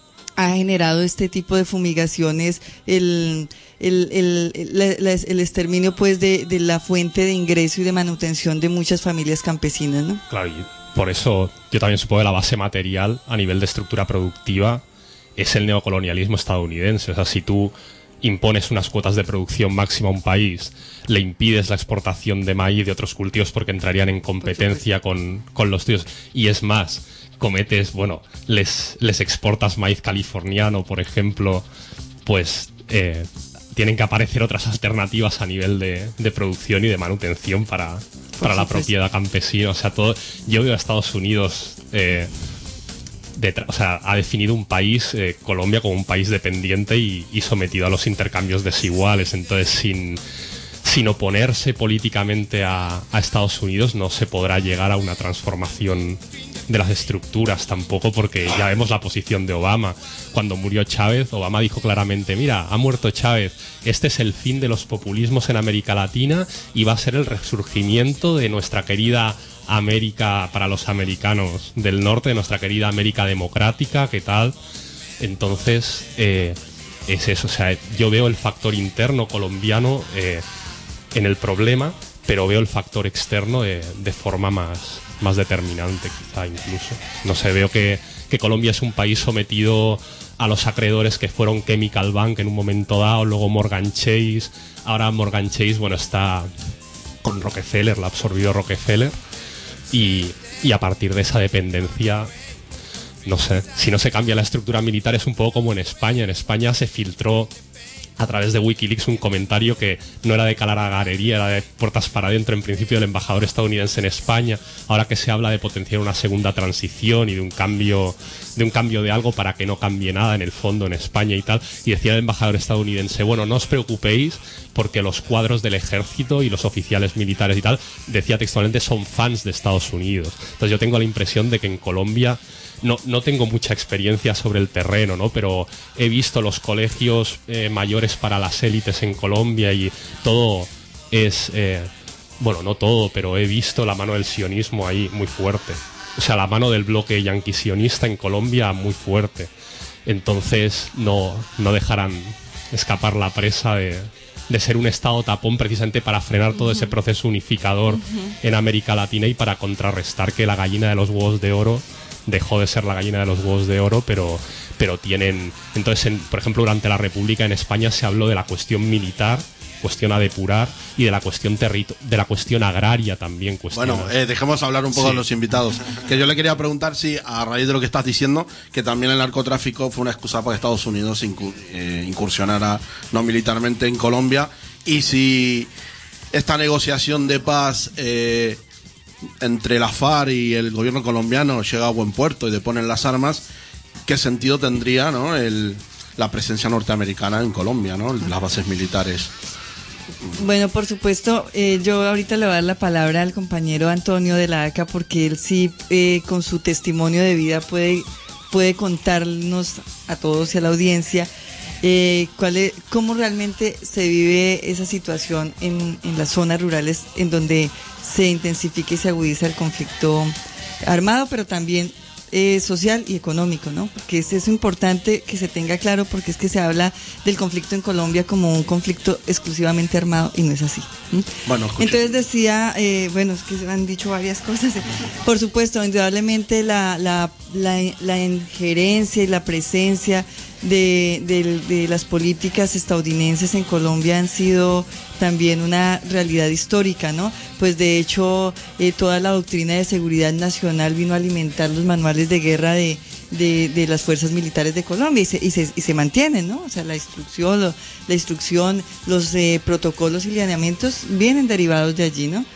ha generado este tipo de fumigaciones, el, el, el, el, el exterminio pues de, de la fuente de ingreso y de manutención de muchas familias campesinas, ¿no? Claro, y por eso yo también supongo que la base material a nivel de estructura productiva es el neocolonialismo estadounidense. O sea, si tú impones unas cuotas de producción máxima a un país, le impides la exportación de maíz y de otros cultivos porque entrarían en competencia con, con los tuyos, y es más, cometes, bueno, les, les exportas maíz californiano, por ejemplo, pues eh, tienen que aparecer otras alternativas a nivel de, de producción y de manutención para, para la propiedad campesina. O sea, todo, yo veo a Estados Unidos, eh, de, o sea, ha definido un país, eh, Colombia, como un país dependiente y, y sometido a los intercambios desiguales. Entonces, sin... sin oponerse políticamente a, a Estados Unidos no se podrá llegar a una transformación de las estructuras tampoco, porque ya vemos la posición de Obama. Cuando murió Chávez, Obama dijo claramente: mira, ha muerto Chávez, este es el fin de los populismos en América Latina y va a ser el resurgimiento de nuestra querida América para los americanos del norte, de nuestra querida América democrática, ¿qué tal? Entonces, eh, es eso, o sea, yo veo el factor interno colombiano eh, en el problema, pero veo el factor externo de, de forma más, más determinante, quizá incluso. No sé, veo que, que Colombia es un país sometido a los acreedores que fueron Chemical Bank en un momento dado, luego Morgan Chase. Ahora Morgan Chase, bueno, está con Rockefeller, la absorbió Rockefeller, y, y a partir de esa dependencia, no sé, si no se cambia la estructura militar es un poco como en España. En España se filtró a través de Wikileaks un comentario que no era de calagarería, era de puertas para adentro, en principio, del embajador estadounidense en España. Ahora que se habla de potenciar una segunda transición y de un cambio de un cambio de algo para que no cambie nada en el fondo en España y tal, y decía el embajador estadounidense: bueno, no os preocupéis porque los cuadros del ejército y los oficiales militares y tal, decía textualmente, son fans de Estados Unidos. Entonces yo tengo la impresión de que en Colombia No, no tengo mucha experiencia sobre el terreno, ¿no? Pero he visto los colegios eh, mayores para las élites en Colombia y todo es... Eh, bueno, no todo, pero he visto la mano del sionismo ahí muy fuerte. O sea, la mano del bloque yanqui sionista en Colombia muy fuerte. Entonces no, no dejarán escapar la presa de, de ser un estado tapón precisamente para frenar todo uh-huh. ese proceso unificador uh-huh. en América Latina y para contrarrestar que la gallina de los huevos de oro dejó de ser la gallina de los huevos de oro, pero, pero tienen... Entonces, en, por ejemplo, durante la República en España se habló de la cuestión militar, cuestión a depurar, y de la cuestión territo de la cuestión agraria también. Bueno, eh, dejemos hablar un poco sí. a los invitados. Que yo le quería preguntar si, a raíz de lo que estás diciendo, que también el narcotráfico fue una excusa para que Estados Unidos incur, eh, incursionara no militarmente en Colombia, y si esta negociación de paz... Eh, entre la FARC y el gobierno colombiano llega a buen puerto y deponen las armas, ¿qué sentido tendría, ¿no? el, la presencia norteamericana en Colombia, ¿no? Las bases militares? Bueno, por supuesto, eh, yo ahorita le voy a dar la palabra al compañero Antonio de la A C A, porque él sí, eh, con su testimonio de vida, puede, puede contarnos a todos y a la audiencia Eh, ¿cuál es, ¿Cómo realmente se vive esa situación en, en las zonas rurales en donde se intensifica y se agudiza el conflicto armado, pero también eh, social y económico, ¿no? Porque es eso importante que se tenga claro, porque es que se habla del conflicto en Colombia como un conflicto exclusivamente armado y no es así. ¿m? Bueno, escuche. Entonces decía, eh, bueno, es que han dicho varias cosas. Por supuesto, indudablemente la, la, la, la injerencia y la presencia de, de, de las políticas estadounidenses en Colombia han sido también una realidad histórica, ¿no? Pues de hecho eh, toda la doctrina de seguridad nacional vino a alimentar los manuales de guerra de, de, de las fuerzas militares de Colombia y se, y se, y se mantienen, ¿no? O sea, la instrucción, lo, la instrucción, los eh, protocolos y lineamientos vienen derivados de allí, ¿no?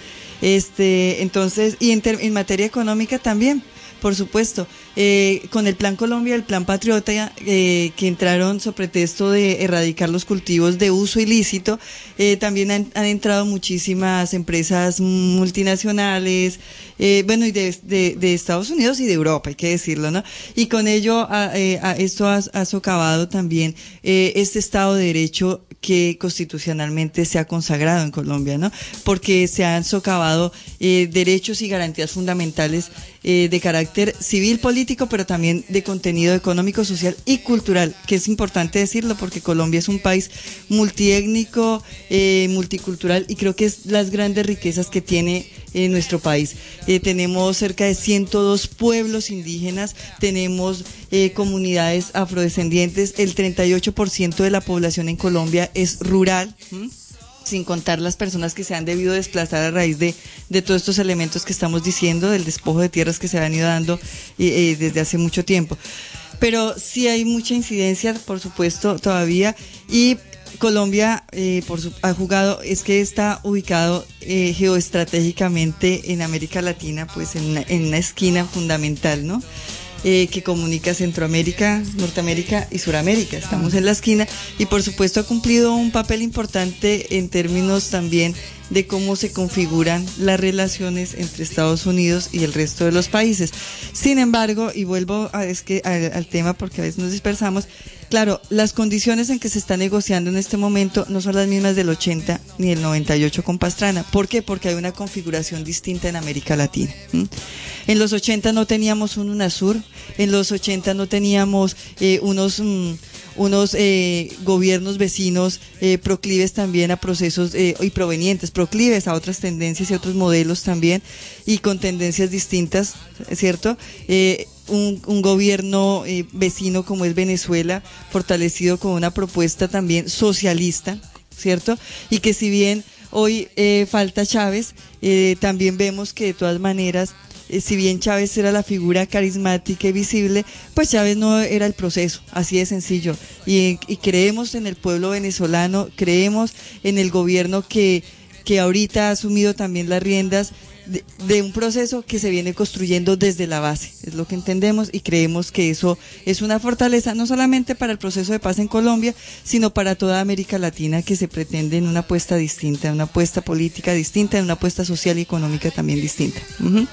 Este, entonces, y en, ter, en materia económica también. Por supuesto, eh, con el Plan Colombia, el Plan Patriota, eh, que entraron sobre pretexto de erradicar los cultivos de uso ilícito, eh, también han, han entrado muchísimas empresas multinacionales, eh, bueno, y de, de, de Estados Unidos y de Europa, hay que decirlo, ¿no? Y con ello, a, eh, a esto ha, ha socavado también eh, este Estado de Derecho que constitucionalmente se ha consagrado en Colombia, ¿no? Porque se han socavado eh, derechos y garantías fundamentales eh, de carácter civil, político, pero también de contenido económico, social y cultural, que es importante decirlo porque Colombia es un país multiétnico, eh, multicultural, y creo que es las grandes riquezas que tiene eh, nuestro país. Eh, tenemos cerca de ciento dos pueblos indígenas, tenemos eh, comunidades afrodescendientes, el treinta y ocho por ciento de la población en Colombia es rural, ¿m? Sin contar las personas que se han debido desplazar a raíz de, de todos estos elementos que estamos diciendo, del despojo de tierras que se han ido dando eh, eh, desde hace mucho tiempo. Pero sí hay mucha incidencia, por supuesto, todavía, y Colombia eh, por su, ha jugado, es que está ubicado eh, geoestratégicamente en América Latina, pues en una, en una esquina fundamental, ¿no? Eh, que comunica Centroamérica, Norteamérica y Suramérica. Estamos en la esquina y por supuesto ha cumplido un papel importante en términos también de cómo se configuran las relaciones entre Estados Unidos y el resto de los países. Sin embargo, y vuelvo a, es que, a, al tema porque a veces nos dispersamos, claro, las condiciones en que se está negociando en este momento no son las mismas del ochenta ni del noventa y ocho con Pastrana. ¿Por qué? Porque hay una configuración distinta en América Latina. ¿Mm? En los ochenta no teníamos un UNASUR, en los ochenta no teníamos eh, unos... Mm, unos eh, gobiernos vecinos eh, proclives también a procesos eh, y provenientes, proclives a otras tendencias y otros modelos también, y con tendencias distintas, ¿cierto? Eh, un, un gobierno eh, vecino como es Venezuela, fortalecido con una propuesta también socialista, ¿cierto? Y que si bien hoy eh, falta Chávez, eh, también vemos que de todas maneras, Eh, si bien Chávez era la figura carismática y visible, pues Chávez no era el proceso, así de sencillo. Y, y creemos en el pueblo venezolano, creemos en el gobierno que, que ahorita ha asumido también las riendas de, de un proceso que se viene construyendo desde la base, es lo que entendemos, y creemos que eso es una fortaleza no solamente para el proceso de paz en Colombia, sino para toda América Latina, que se pretende en una apuesta distinta, una apuesta política distinta, en una apuesta social y económica también distinta. Uh-huh.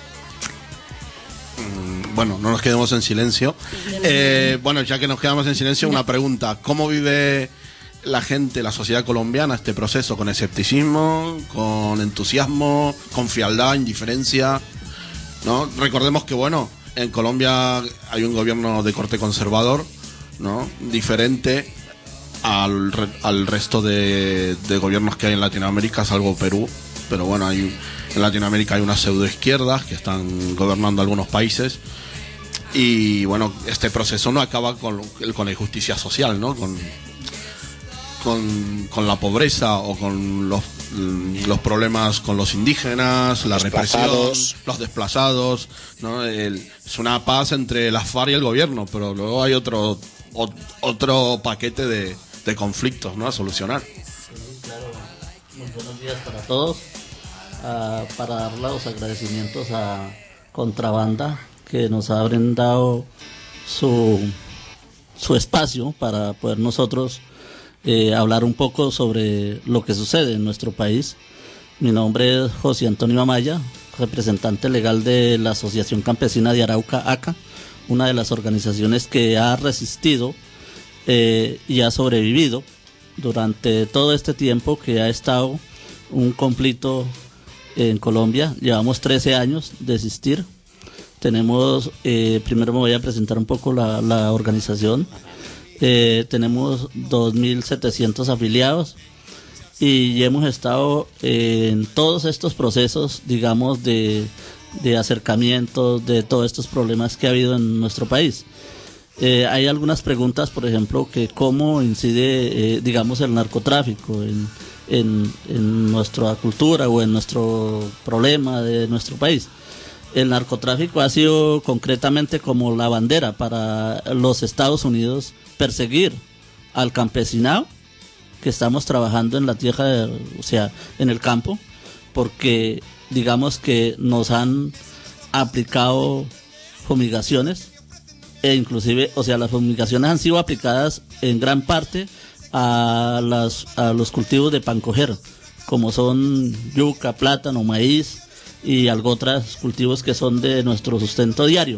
Bueno, no nos quedemos en silencio. Eh, bueno, ya que nos quedamos en silencio, una pregunta. ¿Cómo vive la gente, la sociedad colombiana este proceso? ¿Con escepticismo, con entusiasmo, con frialdad, indiferencia? ¿No? Recordemos que, bueno, en Colombia hay un gobierno de corte conservador, ¿no? Diferente al, al resto de, de gobiernos que hay en Latinoamérica, salvo Perú. Pero bueno, hay, en Latinoamérica hay unas pseudoizquierdas que están gobernando algunos países. Y bueno, este proceso no acaba con, con la injusticia social, ¿no? Con, con, con la pobreza o con los, los problemas con los indígenas, la represión, los desplazados, ¿no? El, es una paz entre las FARC y el gobierno, pero luego hay otro o, otro paquete de, de conflictos, ¿no? A solucionar. Sí, claro. Muy buenos días para todos. Uh, para dar los agradecimientos a Contrabanda, que nos ha brindado su, su espacio para poder nosotros eh, hablar un poco sobre lo que sucede en nuestro país. Mi nombre es José Antonio Amaya, representante legal de la Asociación Campesina de Arauca, A C A, una de las organizaciones que ha resistido eh, y ha sobrevivido durante todo este tiempo que ha estado un conflicto en Colombia. Llevamos trece años de existir. Tenemos, eh, primero me voy a presentar un poco la, la organización. Eh, tenemos dos mil setecientos afiliados y hemos estado en todos estos procesos, digamos, de, de acercamiento de todos estos problemas que ha habido en nuestro país. Eh, hay algunas preguntas, por ejemplo, que cómo incide, eh, digamos, el narcotráfico en, en, en nuestra cultura o en nuestro problema de nuestro país. El narcotráfico ha sido concretamente como la bandera para los Estados Unidos perseguir al campesinado que estamos trabajando en la tierra, de, o sea, en el campo, porque digamos que nos han aplicado fumigaciones e inclusive, o sea, las fumigaciones han sido aplicadas en gran parte a, las, a los cultivos de pancoger, como son yuca, plátano, maíz y algo otros cultivos que son de nuestro sustento diario.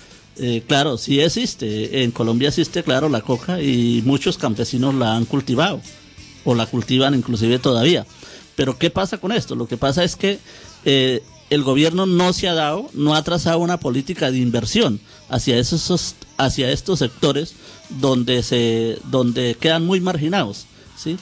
Eh, claro, sí existe, en Colombia existe, claro, la coca y muchos campesinos la han cultivado o la cultivan inclusive todavía. Pero ¿qué pasa con esto? Lo que pasa es que eh, el gobierno no se ha dado, no ha trazado una política de inversión hacia esos, hacia estos sectores donde se, donde quedan muy marginados, ¿sí?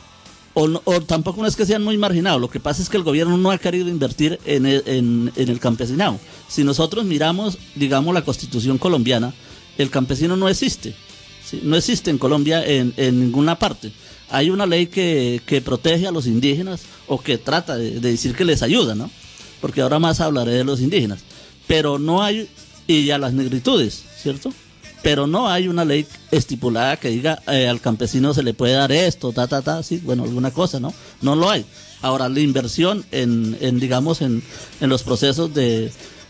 O, no, o tampoco no es que sean muy marginados, lo que pasa es que el gobierno no ha querido invertir en el, en, en el campesinado. Si nosotros miramos, digamos, la Constitución colombiana, el campesino no existe, ¿sí? No existe en Colombia en, en ninguna parte. Hay una ley que, que protege a los indígenas o que trata de, de decir que les ayuda, ¿no? Porque ahora más hablaré de los indígenas. Pero no hay, y a las negritudes, ¿cierto? Pero no hay una ley estipulada que diga eh, al campesino se le puede dar esto, ta, ta, ta, sí, bueno, alguna cosa, ¿no? No lo hay. Ahora, la inversión en, en digamos, en, en los procesos de,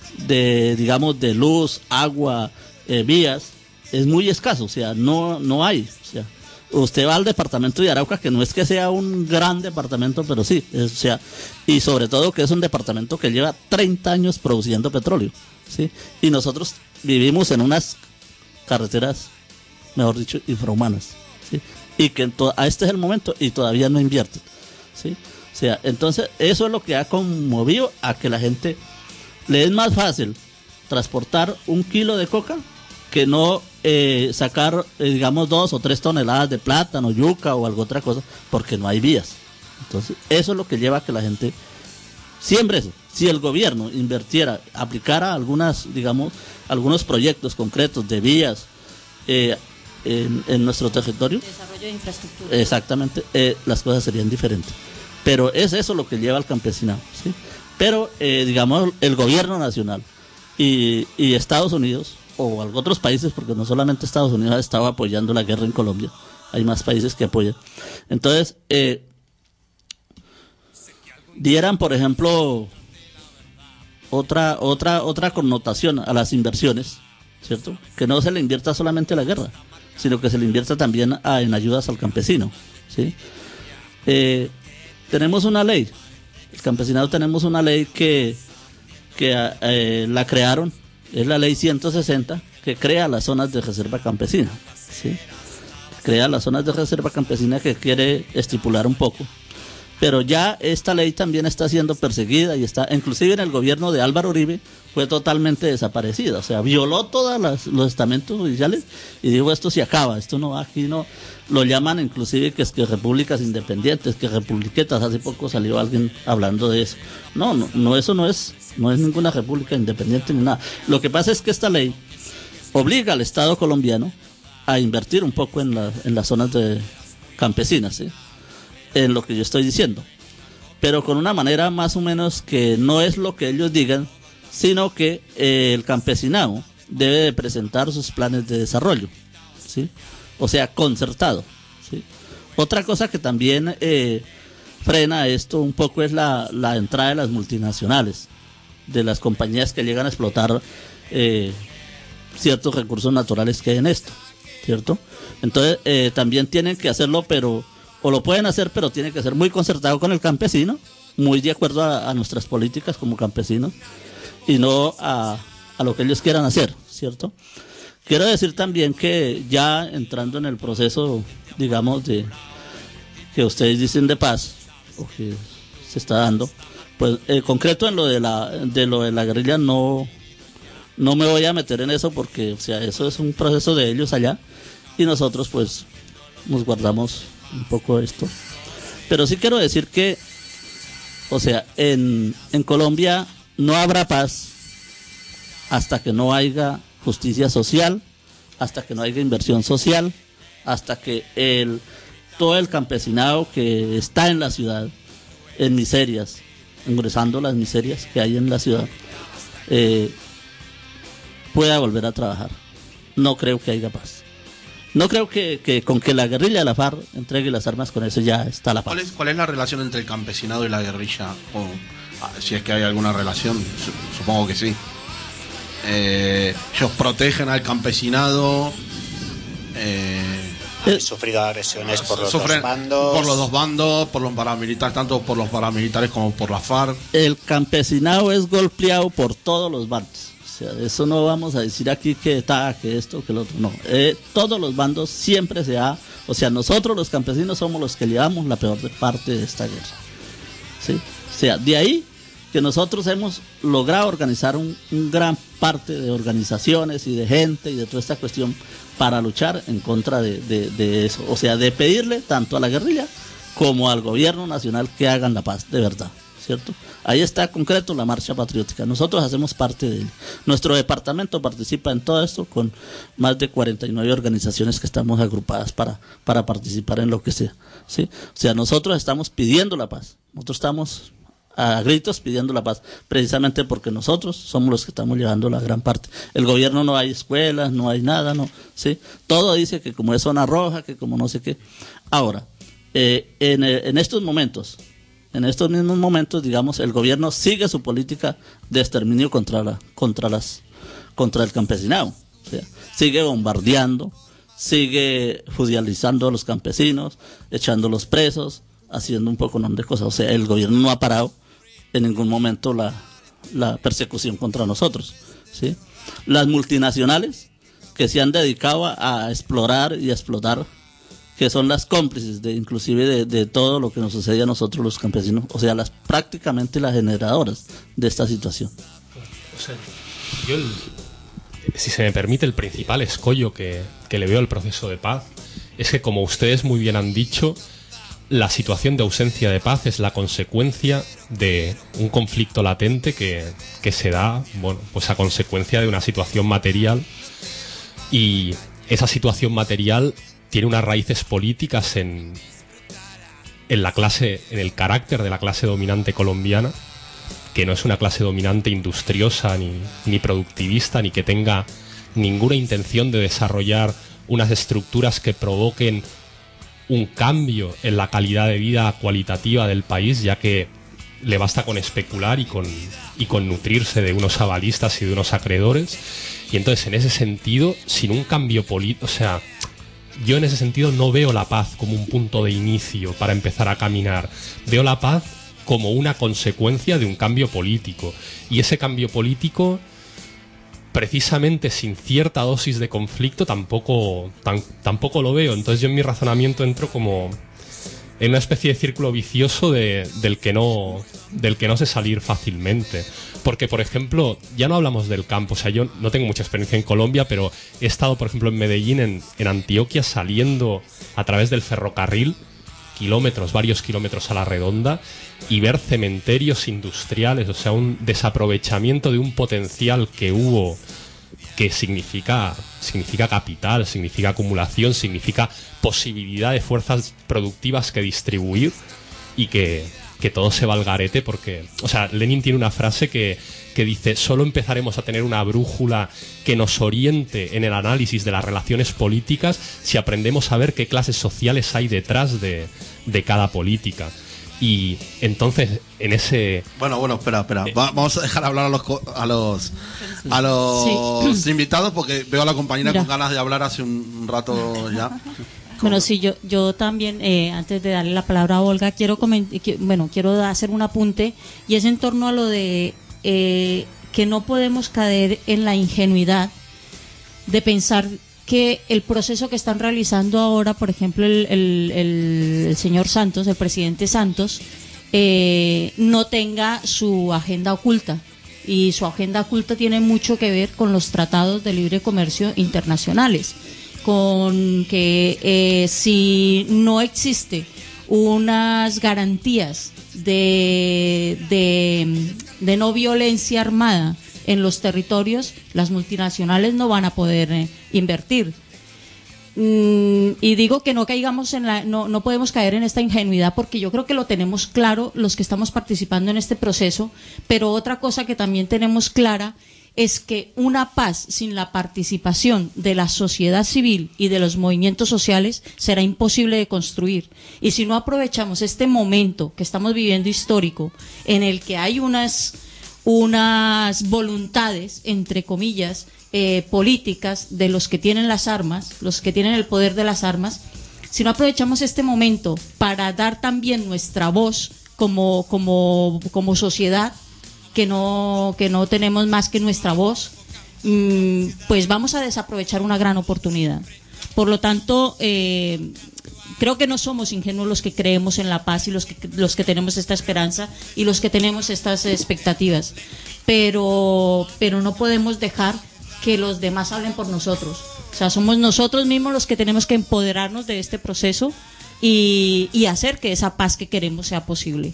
de, digamos, de luz, agua, eh, vías, es muy escaso, o sea, no, no hay, o sea, usted va al departamento de Arauca, que no es que sea un gran departamento, pero sí, es, o sea, y sobre todo que es un departamento que lleva treinta años produciendo petróleo, ¿sí? Y nosotros vivimos en unas carreteras, mejor dicho, infrahumanas, ¿sí? Y que to- a este es el momento y todavía no invierten, ¿sí? O sea, entonces eso es lo que ha conmovido a que la gente le es más fácil transportar un kilo de coca que no eh, sacar, eh, digamos, dos o tres toneladas de plátano, yuca o alguna otra cosa, porque no hay vías. Entonces, eso es lo que lleva a que la gente siembre eso. Si el gobierno invirtiera, aplicara algunas, digamos, algunos proyectos concretos de vías eh, en, en nuestro territorio, Desarrollo de infraestructura. exactamente, eh, las cosas serían diferentes. Pero es eso lo que lleva al campesinado, ¿sí? Pero, eh, digamos, el gobierno nacional y, y Estados Unidos, o otros países, porque no solamente Estados Unidos ha estado apoyando la guerra en Colombia, hay más países que apoyan. Entonces, eh, dieran, por ejemplo, otra otra otra connotación a las inversiones, ¿cierto? Que no se le invierta solamente a la guerra, sino que se le invierta también a, en ayudas al campesino, ¿sí? Eh, tenemos una ley, el campesinado tenemos una ley que, que eh, la crearon, es la ley ciento sesenta, que crea las zonas de reserva campesina, ¿sí? Crea las zonas de reserva campesina que quiere estipular un poco. Pero ya esta ley también está siendo perseguida y está, inclusive en el gobierno de Álvaro Uribe, fue totalmente desaparecida. O sea, violó todos las, los estamentos judiciales y dijo, esto se acaba, esto no va, aquí no. Lo llaman inclusive que es que repúblicas independientes, que republiquetas. Hace poco salió alguien hablando de eso. No, no, no, eso no es, no es ninguna república independiente ni nada. Lo que pasa es que esta ley obliga al Estado colombiano a invertir un poco en, la, en las zonas de campesinas, ¿sí? En lo que yo estoy diciendo, pero con una manera más o menos que no es lo que ellos digan, sino que eh, el campesinado debe de presentar sus planes de desarrollo, ¿sí? O sea, concertado, ¿sí? Otra cosa que también eh, frena esto un poco es la, la entrada de las multinacionales, de las compañías que llegan a explotar eh, ciertos recursos naturales que hay en esto, ¿cierto? Entonces eh, también tienen que hacerlo, pero o lo pueden hacer, pero tiene que ser muy concertado con el campesino, muy de acuerdo a, a nuestras políticas como campesinos, y no a, a lo que ellos quieran hacer, ¿cierto? quiero decir también que ya entrando en el proceso, digamos, de que ustedes dicen de paz, o que se está dando, pues eh, concreto en lo de la de lo de la guerrilla no no me voy a meter en eso porque, o sea, eso es un proceso de ellos allá y nosotros pues nos guardamos un poco esto. Pero sí quiero decir que, o sea, en, en Colombia no habrá paz hasta que no haya justicia social, hasta que no haya inversión social, hasta que el todo el campesinado que está en la ciudad, en miserias, ingresando las miserias que hay en la ciudad, eh, pueda volver a trabajar. No creo que haya paz. No creo que, que con que la guerrilla de la FARC entregue las armas, con eso ya está la paz. ¿Cuál es, cuál es la relación entre el campesinado y la guerrilla? O, ah, si es que hay alguna relación, su- supongo que sí. Eh, ellos protegen al campesinado. Eh, Han sufrido agresiones por los sufren dos bandos. por los dos bandos, por los paramilitares, tanto por los paramilitares como por la FARC. El campesinado es golpeado por todos los bandos. O sea, eso no vamos a decir aquí que está, que esto, que lo otro. No, eh, todos los bandos siempre se ha... O sea, nosotros los campesinos somos los que llevamos la peor parte de esta guerra. ¿Sí? O sea, de ahí que nosotros hemos logrado organizar un, un gran parte de organizaciones y de gente y de toda esta cuestión para luchar en contra de, de, de eso. O sea, de pedirle tanto a la guerrilla como al gobierno nacional que hagan la paz de verdad, ¿cierto? Ahí está concreto la marcha patriótica. Nosotros hacemos parte de él. Nuestro departamento participa en todo esto con más de cuarenta y nueve organizaciones que estamos agrupadas para, para participar en lo que sea, ¿sí? O sea, nosotros estamos pidiendo la paz. Nosotros estamos a gritos pidiendo la paz, precisamente porque nosotros somos los que estamos llevando la gran parte. El gobierno no hay escuelas, no hay nada, no, ¿sí? Todo dice que como es zona roja, que como no sé qué. Ahora, eh, en, en estos momentos, en estos mismos momentos, digamos, el gobierno sigue su política de exterminio contra la, contra las, contra el campesinado. O sea, sigue bombardeando, sigue judicializando a los campesinos, echándolos presos, haciendo un poco de cosas. O sea, el gobierno no ha parado en ningún momento la, la persecución contra nosotros, ¿sí? Las multinacionales que se han dedicado a explorar y a explotar, que son las cómplices de inclusive de, de todo lo que nos sucede a nosotros los campesinos, o sea, las prácticamente las generadoras de esta situación. O sea, yo, el- si se me permite, el principal escollo que, que le veo al proceso de paz es que, como ustedes muy bien han dicho, la situación de ausencia de paz es la consecuencia de un conflicto latente que, que se da, bueno, pues a consecuencia de una situación material, y esa situación material tiene unas raíces políticas en, en la clase, en el carácter de la clase dominante colombiana, que no es una clase dominante industriosa ni, ni productivista, ni que tenga ninguna intención de desarrollar unas estructuras que provoquen un cambio en la calidad de vida cualitativa del país, ya que le basta con especular y con, y con nutrirse de unos avalistas y de unos acreedores. Y entonces, en ese sentido, sin un cambio político, o sea, yo en ese sentido no veo la paz como un punto de inicio para empezar a caminar. Veo la paz como una consecuencia de un cambio político. Y ese cambio político, precisamente sin cierta dosis de conflicto, tampoco, tan, tampoco lo veo. Entonces yo en mi razonamiento entro como en una especie de círculo vicioso de, del que no del que no sé salir fácilmente. Porque, por ejemplo, ya no hablamos del campo. O sea, yo no tengo mucha experiencia en Colombia, pero he estado, por ejemplo, en Medellín, en, en Antioquia, saliendo a través del ferrocarril, kilómetros, varios kilómetros a la redonda, y ver cementerios industriales, o sea, un desaprovechamiento de un potencial que hubo, que significa, significa capital, significa acumulación, significa posibilidad de fuerzas productivas que distribuir, y que, que todo se va al garete porque, o sea, Lenin tiene una frase que, que dice: solo empezaremos a tener una brújula que nos oriente en el análisis de las relaciones políticas si aprendemos a ver qué clases sociales hay detrás de, de cada política. Y entonces, en ese... Bueno, bueno, espera, espera. Va- vamos a dejar hablar a los co- a los a los Sí. invitados, porque veo a la compañera Mira. con ganas de hablar hace un rato ya. Bueno, sí, yo, yo también, eh, antes de darle la palabra a Olga, quiero coment- que- bueno, quiero hacer un apunte, y es en torno a lo de eh, que no podemos caer en la ingenuidad de pensar que el proceso que están realizando ahora, por ejemplo, el, el, el, el señor Santos, el presidente Santos, eh, no tenga su agenda oculta. Y su agenda oculta tiene mucho que ver con los tratados de libre comercio internacionales, con que eh, si no existe unas garantías de, de, de no violencia armada en los territorios, las multinacionales no van a poder eh, invertir. Mm, y digo que no caigamos en la, no, no podemos caer en esta ingenuidad, porque yo creo que lo tenemos claro los que estamos participando en este proceso, pero otra cosa que también tenemos clara es que una paz sin la participación de la sociedad civil y de los movimientos sociales será imposible de construir. Y si no aprovechamos este momento que estamos viviendo histórico, en el que hay unas unas voluntades, entre comillas, eh, políticas de los que tienen las armas, los que tienen el poder de las armas, si no aprovechamos este momento para dar también nuestra voz como, como, como sociedad, que no, que no tenemos más que nuestra voz, mmm, pues vamos a desaprovechar una gran oportunidad. Por lo tanto, eh, creo que no somos ingenuos los que creemos en la paz y los que, los que tenemos esta esperanza y los que tenemos estas expectativas, pero, pero no podemos dejar que los demás hablen por nosotros. O sea, somos nosotros mismos los que tenemos que empoderarnos de este proceso y, y hacer que esa paz que queremos sea posible.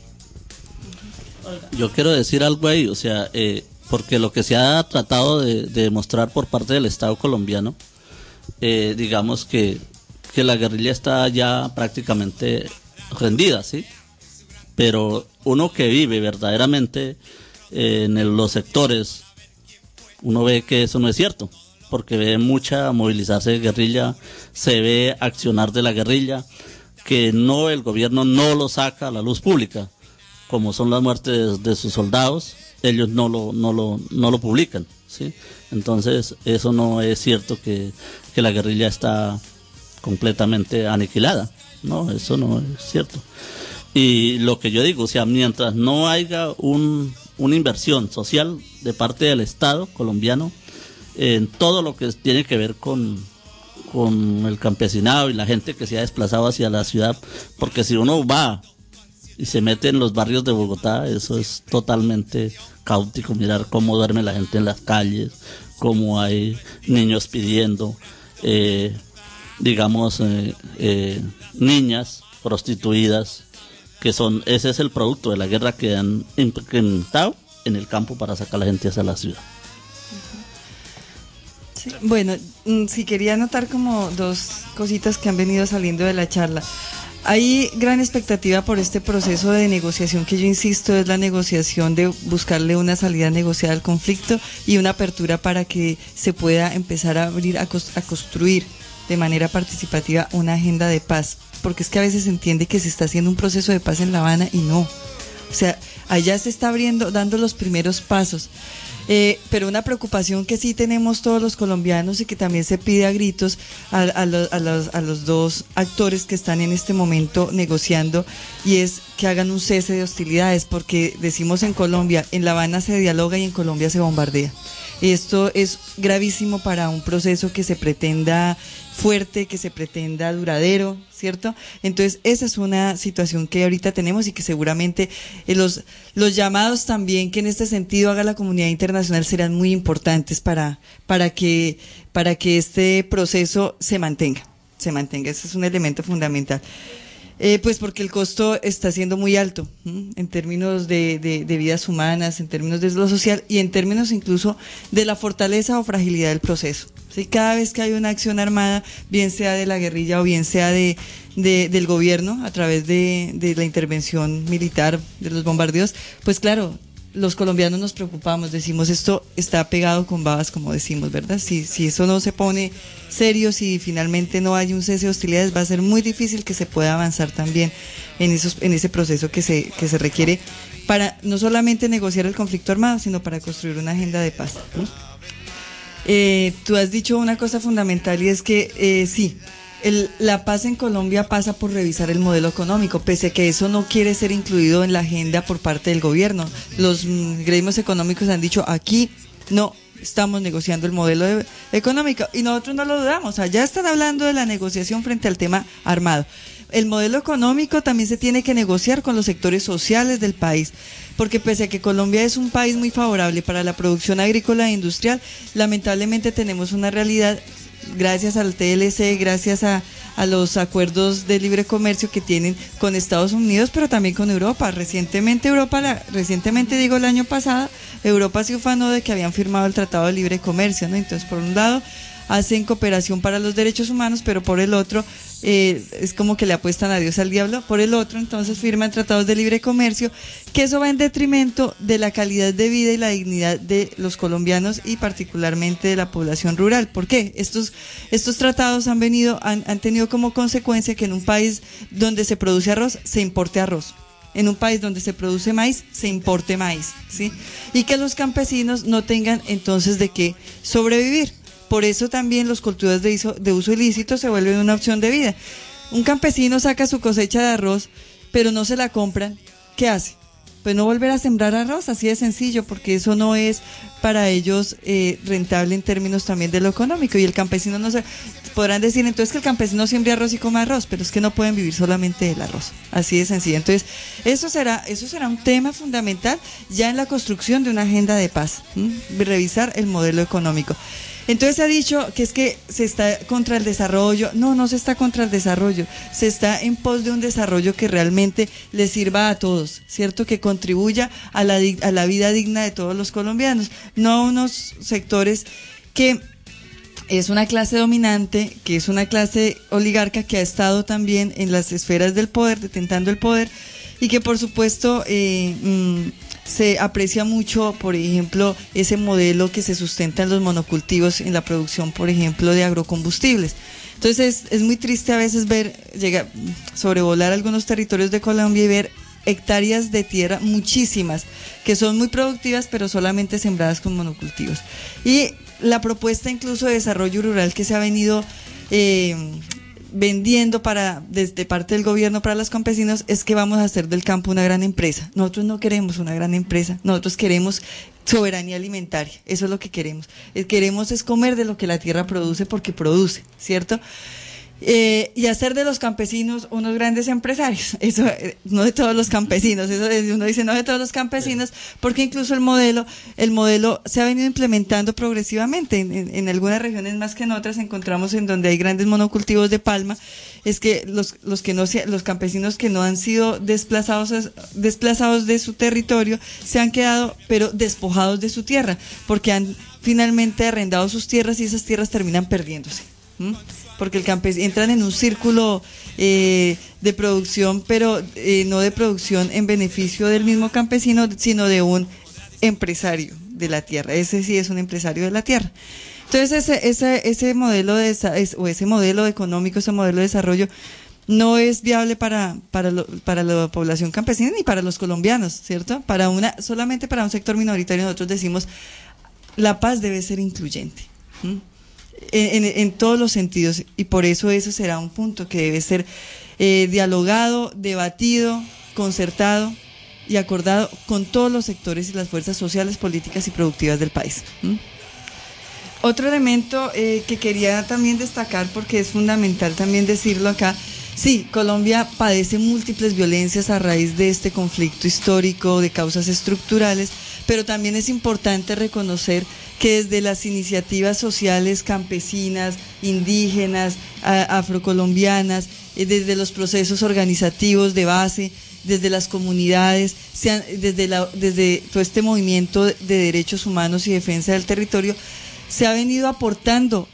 Yo quiero decir algo ahí, o sea, eh, porque lo que se ha tratado de, de demostrar por parte del Estado colombiano, eh, digamos que que la guerrilla está ya prácticamente rendida, ¿sí? Pero uno que vive verdaderamente eh, en el, los sectores, uno ve que eso no es cierto, porque ve mucha movilizarse de guerrilla, se ve accionar de la guerrilla, que no, el gobierno no lo saca a la luz pública, como son las muertes de, de sus soldados, ellos no lo, no lo, no lo publican, ¿sí? Entonces, eso no es cierto que, que la guerrilla está completamente aniquilada, no, eso no es cierto. Y lo que yo digo, o sea, mientras no haya un, una inversión social de parte del Estado colombiano en todo lo que tiene que ver con, con el campesinado y la gente que se ha desplazado hacia la ciudad, porque si uno va y se mete en los barrios de Bogotá, eso es totalmente caótico, mirar cómo duerme la gente en las calles, cómo hay niños pidiendo, eh, digamos, eh, eh, niñas prostituidas, que son, ese es el producto de la guerra que han implementado en el campo para sacar a la gente hacia la ciudad. Sí. Bueno, sí quería anotar como dos cositas que han venido saliendo de la charla. Hay gran expectativa por este proceso de negociación que yo insisto es la negociación de buscarle una salida negociada al conflicto y una apertura para que se pueda empezar a abrir, a, cos- a construir de manera participativa una agenda de paz, porque es que a veces se entiende que se está haciendo un proceso de paz en La Habana y no, o sea, allá se está abriendo, dando los primeros pasos, eh, pero una preocupación que sí tenemos todos los colombianos y que también se pide a gritos a, a, lo, a, los, a los dos actores que están en este momento negociando, y es que hagan un cese de hostilidades, porque decimos en Colombia, en La Habana se dialoga y en Colombia se bombardea. Esto es gravísimo para un proceso que se pretenda fuerte, que se pretenda duradero, ¿cierto? Entonces esa es una situación que ahorita tenemos y que seguramente eh, los, los llamados también que en este sentido haga la comunidad internacional serán muy importantes para, para que, para que este proceso se mantenga, se mantenga, ese es un elemento fundamental. Eh, pues porque el costo está siendo muy alto, ¿m? en términos de, de, de vidas humanas, en términos de lo social y en términos incluso de la fortaleza o fragilidad del proceso. ¿Sí? Cada vez que hay una acción armada, bien sea de la guerrilla o bien sea de, de, del gobierno a través de, de la intervención militar, de los bombardeos, pues claro, los colombianos nos preocupamos, decimos esto está pegado con babas, como decimos, ¿verdad? Si, si eso no se pone serio, si finalmente no hay un cese de hostilidades, va a ser muy difícil que se pueda avanzar también en esos, en ese proceso que se, que se requiere para no solamente negociar el conflicto armado, sino para construir una agenda de paz, ¿no? Eh, tú has dicho una cosa fundamental y es que eh, sí, El, la paz en Colombia pasa por revisar el modelo económico, pese a que eso no quiere ser incluido en la agenda por parte del gobierno. Los mm, gremios económicos han dicho aquí no, estamos negociando el modelo de- económico y nosotros no lo dudamos. Allá están hablando de la negociación frente al tema armado. El modelo económico también se tiene que negociar con los sectores sociales del país, porque pese a que Colombia es un país muy favorable para la producción agrícola e industrial, lamentablemente tenemos una realidad, gracias al T L C, gracias a, a los acuerdos de libre comercio que tienen con Estados Unidos, pero también con Europa. Recientemente Europa, la, recientemente digo el año pasado, Europa se ufanó de que habían firmado el Tratado de Libre Comercio, ¿no? Entonces, por un lado, hacen cooperación para los derechos humanos, pero por el otro, eh, es como que le apuestan a Dios al diablo. Por el otro, entonces, firman tratados de libre comercio, que eso va en detrimento de la calidad de vida y la dignidad de los colombianos y particularmente de la población rural. ¿Por qué? Estos, estos tratados han venido, han, han tenido como consecuencia que en un país donde se produce arroz, se importe arroz. En un país donde se produce maíz, se importe maíz, ¿sí? Y que los campesinos no tengan entonces de qué sobrevivir. Por eso también los cultivos de, iso, de uso ilícito se vuelven una opción de vida. Un campesino saca su cosecha de arroz, pero no se la compran. ¿Qué hace? Pues no volver a sembrar arroz, así de sencillo, porque eso no es para ellos eh, rentable en términos también de lo económico. Y el campesino no se... Podrán decir entonces que el campesino siembre arroz y coma arroz, pero es que no pueden vivir solamente del arroz, así de sencillo. Entonces, eso será, eso será un tema fundamental ya en la construcción de una agenda de paz, ¿m? Revisar el modelo económico. Entonces se ha dicho que es que se está contra el desarrollo. No, no se está contra el desarrollo, se está en pos de un desarrollo que realmente le sirva a todos, ¿cierto? Que contribuya a la, a la vida digna de todos los colombianos, no a unos sectores que es una clase dominante, que es una clase oligarca que ha estado también en las esferas del poder, detentando el poder, y que por supuesto eh, mmm, se aprecia mucho, por ejemplo, ese modelo que se sustenta en los monocultivos, en la producción, por ejemplo, de agrocombustibles. Entonces es, es muy triste a veces ver, llega, sobrevolar algunos territorios de Colombia y ver hectáreas de tierra, muchísimas, que son muy productivas, pero solamente sembradas con monocultivos. Y la propuesta incluso de desarrollo rural que se ha venido eh, vendiendo para desde parte del gobierno para los campesinos es que vamos a hacer del campo una gran empresa. Nosotros no queremos una gran empresa, nosotros queremos soberanía alimentaria, eso es lo que queremos. Queremos es comer de lo que la tierra produce porque produce, ¿cierto? Eh, y hacer de los campesinos unos grandes empresarios, eso eh, no de todos los campesinos, eso es, uno dice no de todos los campesinos, porque incluso el modelo, el modelo se ha venido implementando progresivamente, en, en, en algunas regiones más que en otras encontramos en donde hay grandes monocultivos de palma, es que los, los que no se, los campesinos que no han sido desplazados, desplazados de su territorio, se han quedado pero despojados de su tierra, porque han finalmente arrendado sus tierras y esas tierras terminan perdiéndose. ¿Mm? Porque el campesino entran en un círculo eh, de producción, pero eh, no de producción en beneficio del mismo campesino, sino de un empresario de la tierra. Ese sí es un empresario de la tierra. Entonces ese ese ese modelo de o ese modelo económico, ese modelo de desarrollo no es viable para para lo, para la población campesina ni para los colombianos, ¿cierto? Para una solamente para un sector minoritario. Nosotros decimos la paz debe ser incluyente. ¿Mm? En, en, en todos los sentidos, y por eso eso será un punto que debe ser eh, dialogado, debatido, concertado y acordado con todos los sectores y las fuerzas sociales, políticas y productivas del país. ¿Mm? Otro elemento eh, que quería también destacar, porque es fundamental también decirlo acá, sí, Colombia padece múltiples violencias a raíz de este conflicto histórico, de causas estructurales, pero también es importante reconocer que desde las iniciativas sociales campesinas, indígenas, a, afrocolombianas, eh, desde los procesos organizativos de base, desde las comunidades, sean, desde, la, desde todo este movimiento de derechos humanos y defensa del territorio, se ha venido aportando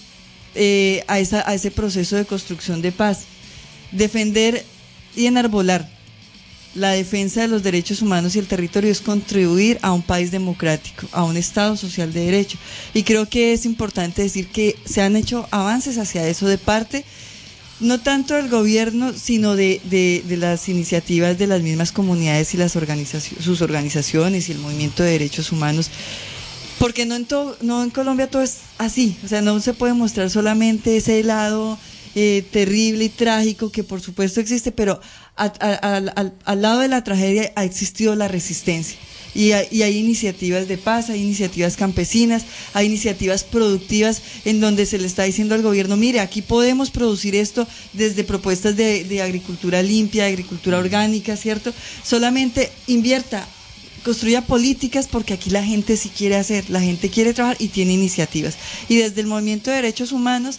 eh, a, esa, a ese proceso de construcción de paz. Defender y enarbolar la defensa de los derechos humanos y el territorio es contribuir a un país democrático, a un Estado social de derecho. Y creo que es importante decir que se han hecho avances hacia eso de parte, no tanto del gobierno, sino de, de, de las iniciativas de las mismas comunidades y las organizaciones, sus organizaciones y el movimiento de derechos humanos. Porque no en, todo, no en Colombia todo es así, o sea, no se puede mostrar solamente ese lado eh, terrible y trágico que por supuesto existe, pero a, a, a, al, al lado de la tragedia ha existido la resistencia. Y hay, y hay iniciativas de paz, hay iniciativas campesinas, hay iniciativas productivas en donde se le está diciendo al gobierno, mire, aquí podemos producir esto desde propuestas de, de agricultura limpia, de agricultura orgánica, ¿cierto? Solamente invierta, construya políticas, porque aquí la gente sí quiere hacer, la gente quiere trabajar y tiene iniciativas. Y desde el movimiento de derechos humanos,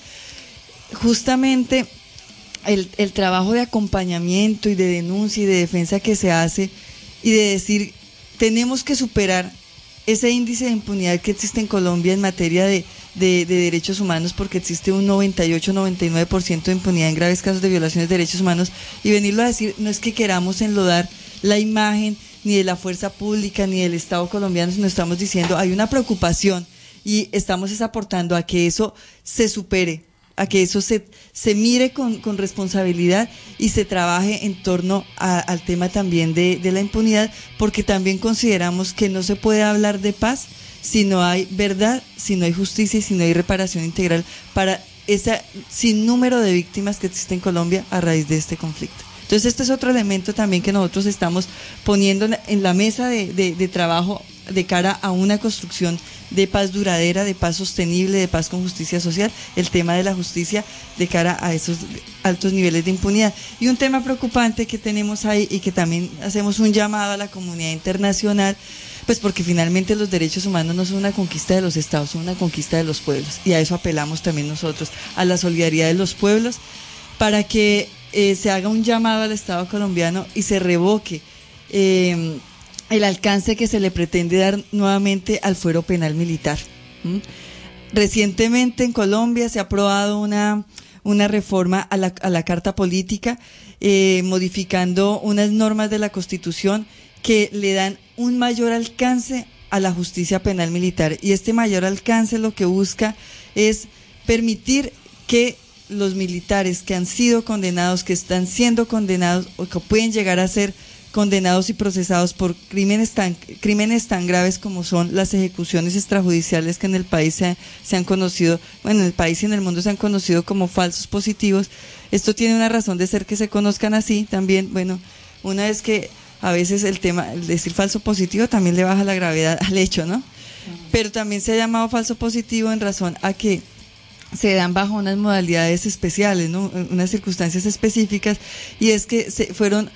justamente el, el trabajo de acompañamiento y de denuncia y de defensa que se hace, y de decir, tenemos que superar ese índice de impunidad que existe en Colombia en materia de, de, de derechos humanos, porque existe un noventa y ocho, noventa y nueve por ciento de impunidad en graves casos de violaciones de derechos humanos, y venirlo a decir, no es que queramos enlodar la imagen ni de la fuerza pública ni del Estado colombiano, sino estamos diciendo, hay una preocupación y estamos es aportando a que eso se supere, a que eso se, se mire con, con responsabilidad y se trabaje en torno a, al tema también de, de la impunidad, porque también consideramos que no se puede hablar de paz si no hay verdad, si no hay justicia y si no hay reparación integral para ese sinnúmero de víctimas que existe en Colombia a raíz de este conflicto. Entonces este es otro elemento también que nosotros estamos poniendo en la mesa de, de, de trabajo de cara a una construcción de paz duradera, de paz sostenible, de paz con justicia social, el tema de la justicia de cara a esos altos niveles de impunidad. Y un tema preocupante que tenemos ahí y que también hacemos un llamado a la comunidad internacional, pues porque finalmente los derechos humanos no son una conquista de los estados, son una conquista de los pueblos, y a eso apelamos también nosotros, a la solidaridad de los pueblos, para que eh, se haga un llamado al Estado colombiano y se revoque eh, el alcance que se le pretende dar nuevamente al fuero penal militar. ¿Mm? Recientemente en Colombia se ha aprobado una, una reforma a la, a la Carta Política, eh, modificando unas normas de la Constitución que le dan un mayor alcance a la justicia penal militar, y este mayor alcance lo que busca es permitir que los militares que han sido condenados, que están siendo condenados o que pueden llegar a ser condenados y procesados por crímenes tan, crímenes tan graves como son las ejecuciones extrajudiciales que en el país se, se han conocido, bueno, en el país y en el mundo se han conocido como falsos positivos. Esto tiene una razón de ser que se conozcan así también. Bueno, una vez que a veces el tema, el decir falso positivo también le baja la gravedad al hecho, ¿no? Pero también se ha llamado falso positivo en razón a que se dan bajo unas modalidades especiales, ¿no? Unas circunstancias específicas, y es que se fueron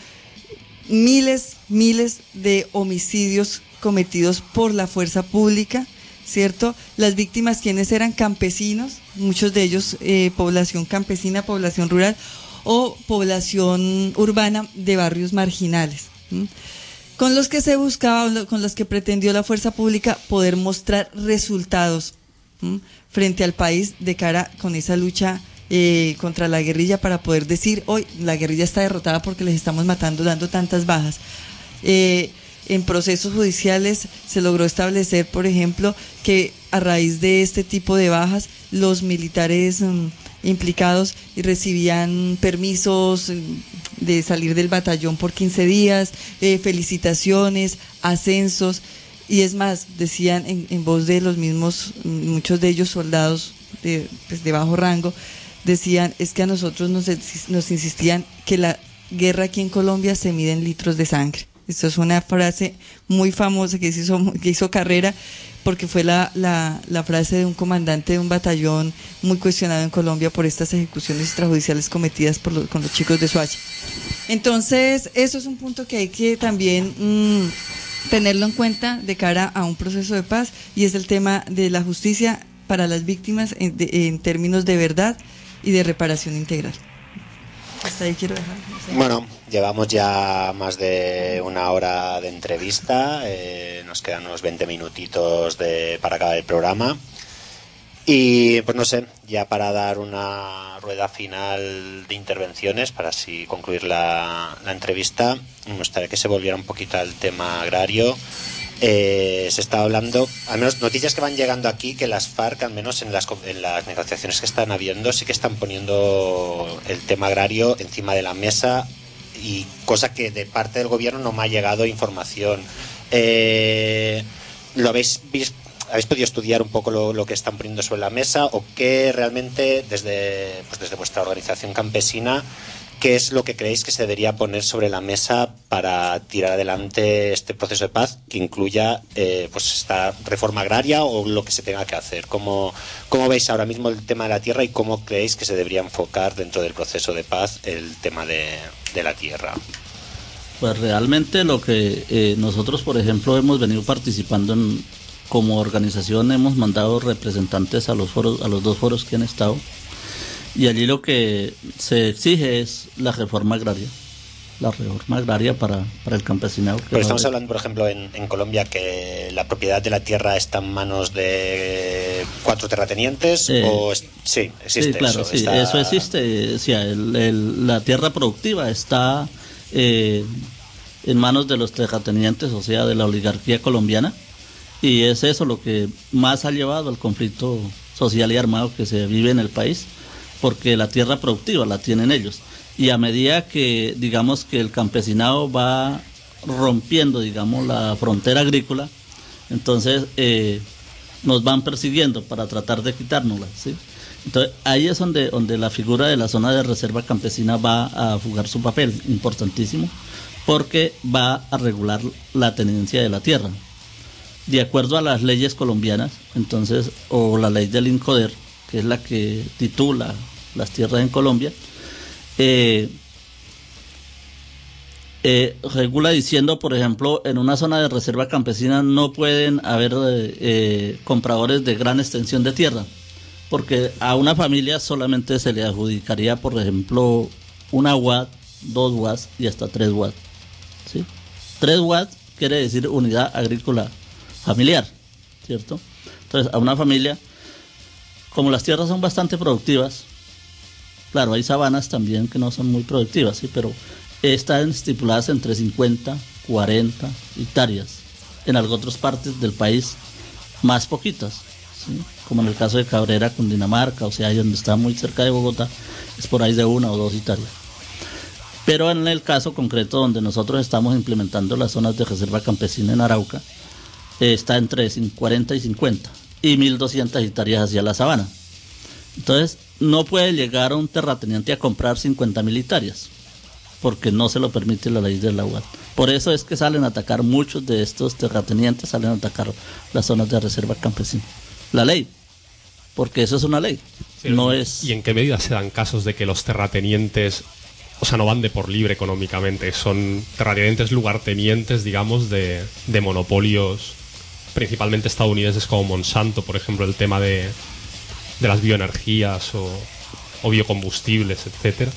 miles, miles de homicidios cometidos por la fuerza pública, ¿cierto? Las víctimas, quienes eran campesinos, muchos de ellos eh, población campesina, población rural o población urbana de barrios marginales, ¿m? Con los que se buscaba, con los que pretendió la fuerza pública poder mostrar resultados ¿m? frente al país de cara con esa lucha Eh, contra la guerrilla, para poder decir, hoy la guerrilla está derrotada porque les estamos matando, dando tantas bajas. Eh, en procesos judiciales se logró establecer, por ejemplo, que a raíz de este tipo de bajas, los militares um, implicados recibían permisos de salir del batallón por quince días, eh, felicitaciones, ascensos, y es más, decían en, en voz de los mismos, muchos de ellos soldados de, pues, de bajo rango, decían, es que a nosotros nos, nos insistían que la guerra aquí en Colombia se mide en litros de sangre. Esto es una frase muy famosa que hizo, que hizo carrera, porque fue la, la, la frase de un comandante de un batallón muy cuestionado en Colombia por estas ejecuciones extrajudiciales cometidas por los, con los chicos de Soacha. Entonces, eso es un punto que hay que también mmm, tenerlo en cuenta de cara a un proceso de paz, y es el tema de la justicia para las víctimas en, de, en términos de verdad y de reparación integral. Hasta ahí quiero dejar. Bueno, llevamos ya más de una hora de entrevista, eh, nos quedan unos veinte minutitos de, para acabar el programa, y pues no sé, ya para dar una rueda final de intervenciones, para así concluir la, la entrevista, me gustaría que se volviera un poquito al tema agrario. Eh, se está hablando, al menos noticias que van llegando aquí, que las FARC, al menos en las, en las negociaciones que están habiendo, sí que están poniendo el tema agrario encima de la mesa, y cosa que de parte del gobierno no me ha llegado información. Eh, ¿Lo habéis visto? ¿Habéis podido estudiar un poco lo, lo que están poniendo sobre la mesa, o qué realmente desde, pues desde vuestra organización campesina ¿qué es lo que creéis que se debería poner sobre la mesa para tirar adelante este proceso de paz que incluya eh, pues esta reforma agraria o lo que se tenga que hacer? ¿Cómo, ¿Cómo veis ahora mismo el tema de la tierra y cómo creéis que se debería enfocar dentro del proceso de paz el tema de, de la tierra? Pues realmente lo que eh, nosotros, por ejemplo, hemos venido participando en, como organización, hemos mandado representantes a los foros, a los dos foros que han estado, y allí lo que se exige es la reforma agraria, la reforma agraria para, para el campesinado. Pero estamos hablando, por ejemplo, en, en Colombia, que la propiedad de la tierra está en manos de cuatro terratenientes, eh, o es, sí, existe sí, claro, eso. Sí, está... eso existe. O sea, el, el, la tierra productiva está eh, en manos de los terratenientes, o sea, de la oligarquía colombiana, y es eso lo que más ha llevado al conflicto social y armado que se vive en el país, porque la tierra productiva la tienen ellos. Y a medida que, digamos, que el campesinado va rompiendo, digamos, la frontera agrícola, entonces eh, nos van persiguiendo para tratar de quitárnosla, ¿sí? Entonces ahí es donde, donde la figura de la zona de reserva campesina va a jugar su papel importantísimo, porque va a regular la tenencia de la tierra. De acuerdo a las leyes colombianas, entonces, o la ley del INCODER, que es la que titula las tierras en Colombia, eh, eh, regula diciendo, por ejemplo, en una zona de reserva campesina no pueden haber eh, eh, compradores de gran extensión de tierra, porque a una familia solamente se le adjudicaría, por ejemplo, una watt, dos watts y hasta tres watts, ¿sí? Tres watts quiere decir unidad agrícola familiar, ¿cierto? Entonces, a una familia, como las tierras son bastante productivas, claro, hay sabanas también que no son muy productivas, sí, pero están estipuladas entre cincuenta, cuarenta hectáreas. En algunas otras partes del país, más poquitas, ¿sí? Como en el caso de Cabrera, Cundinamarca, o sea, ahí donde está muy cerca de Bogotá, es por ahí de una o dos hectáreas. Pero en el caso concreto donde nosotros estamos implementando las zonas de reserva campesina en Arauca, eh, está entre cuarenta y cincuenta y mil doscientas hectáreas hacia la sabana. Entonces, no puede llegar a un terrateniente a comprar cincuenta mil hectáreas, porque no se lo permite la ley del agua. Por eso es que salen a atacar muchos de estos terratenientes, salen a atacar las zonas de reserva campesina. La ley, porque eso es una ley, sí, no es... ¿Y en qué medida se dan casos de que los terratenientes, o sea, no van de por libre económicamente, son terratenientes lugartenientes, digamos, de, de monopolios principalmente estadounidenses como Monsanto, por ejemplo, el tema de, de las bioenergías o, o biocombustibles, etcétera,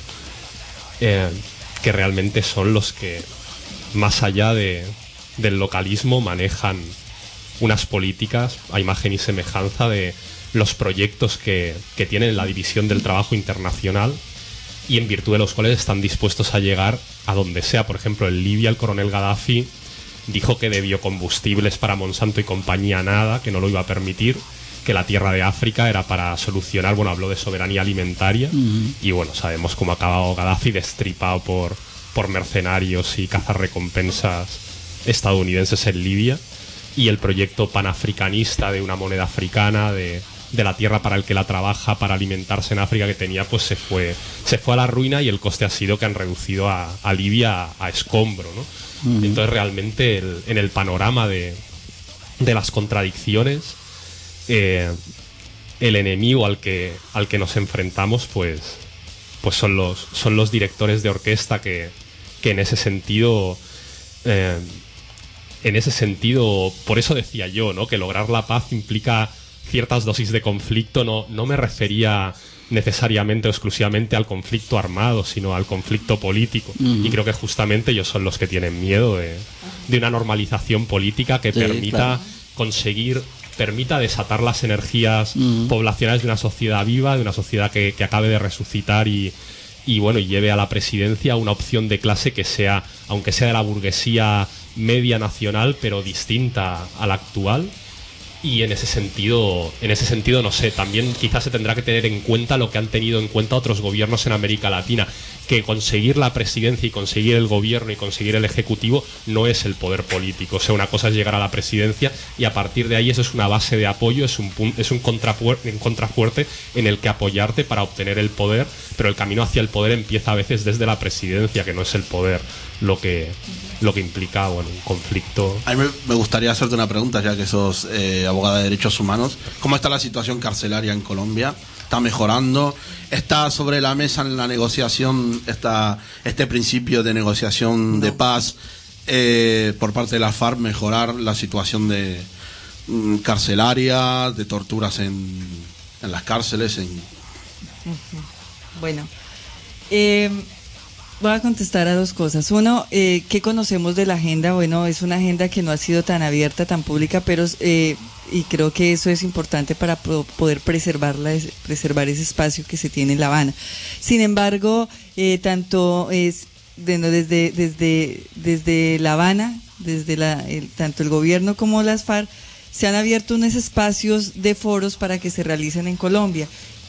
eh, que realmente son los que, más allá de, del localismo, manejan unas políticas a imagen y semejanza de los proyectos que, que tienen la división del trabajo internacional y en virtud de los cuales están dispuestos a llegar a donde sea. Por ejemplo, en Libia el coronel Gaddafi dijo que de biocombustibles para Monsanto y compañía nada, que no lo iba a permitir, que la tierra de África era para solucionar, bueno, habló de soberanía alimentaria, uh-huh. Y bueno, sabemos cómo ha acabado Gaddafi, destripado por, por mercenarios y cazarrecompensas estadounidenses en Libia, y el proyecto panafricanista de una moneda africana, de, de la tierra para el que la trabaja para alimentarse en África que tenía, pues se fue, se fue a la ruina, y el coste ha sido que han reducido a, a Libia a, a escombro, ¿no? Uh-huh. Entonces realmente el, en el panorama de, de las contradicciones, eh, el enemigo al que, al que nos enfrentamos pues, pues son, los, son los directores de orquesta que, que en ese sentido eh, en ese sentido, por eso decía yo, ¿no?, que lograr la paz implica ciertas dosis de conflicto. No, no me refería necesariamente o exclusivamente al conflicto armado, sino al conflicto político. Uh-huh. Y creo que justamente ellos son los que tienen miedo de, de una normalización política que sí, permita claro. conseguir, permita desatar las energías uh-huh. poblacionales de una sociedad viva, de una sociedad que, que acabe de resucitar y, y bueno, y lleve a la presidencia una opción de clase que sea, aunque sea de la burguesía media nacional, pero distinta a la actual. Y en ese sentido, en ese sentido, no sé, también quizás se tendrá que tener en cuenta lo que han tenido en cuenta otros gobiernos en América Latina, que conseguir la presidencia y conseguir el gobierno y conseguir el ejecutivo no es el poder político. O sea, una cosa es llegar a la presidencia y a partir de ahí eso es una base de apoyo, es un, pun- es un, contrapuer- un contrafuerte en el que apoyarte para obtener el poder, pero el camino hacia el poder empieza a veces desde la presidencia, que no es el poder lo que, lo que implica, bueno, un conflicto. A mí me- me gustaría hacerte una pregunta, ya que sos eh, abogada de derechos humanos. ¿Cómo está la situación carcelaria en Colombia? ¿Está mejorando? ¿Está sobre la mesa en la negociación está este principio de negociación de paz eh, por parte de la FARC, mejorar la situación de mm, carcelaria, de torturas en, en las cárceles? En... Bueno, eh, voy a contestar a dos cosas. Uno, eh, ¿qué conocemos de la agenda? Bueno, es una agenda que no ha sido tan abierta, tan pública, pero eh, y creo que eso es importante para pro- poder preservarla, es- preservar ese espacio que se tiene en La Habana. Sin embargo, eh, tanto es de- no, desde desde desde La Habana, desde la, el- tanto el gobierno como las FARC se han abierto unos espacios de foros para que se realicen en Colombia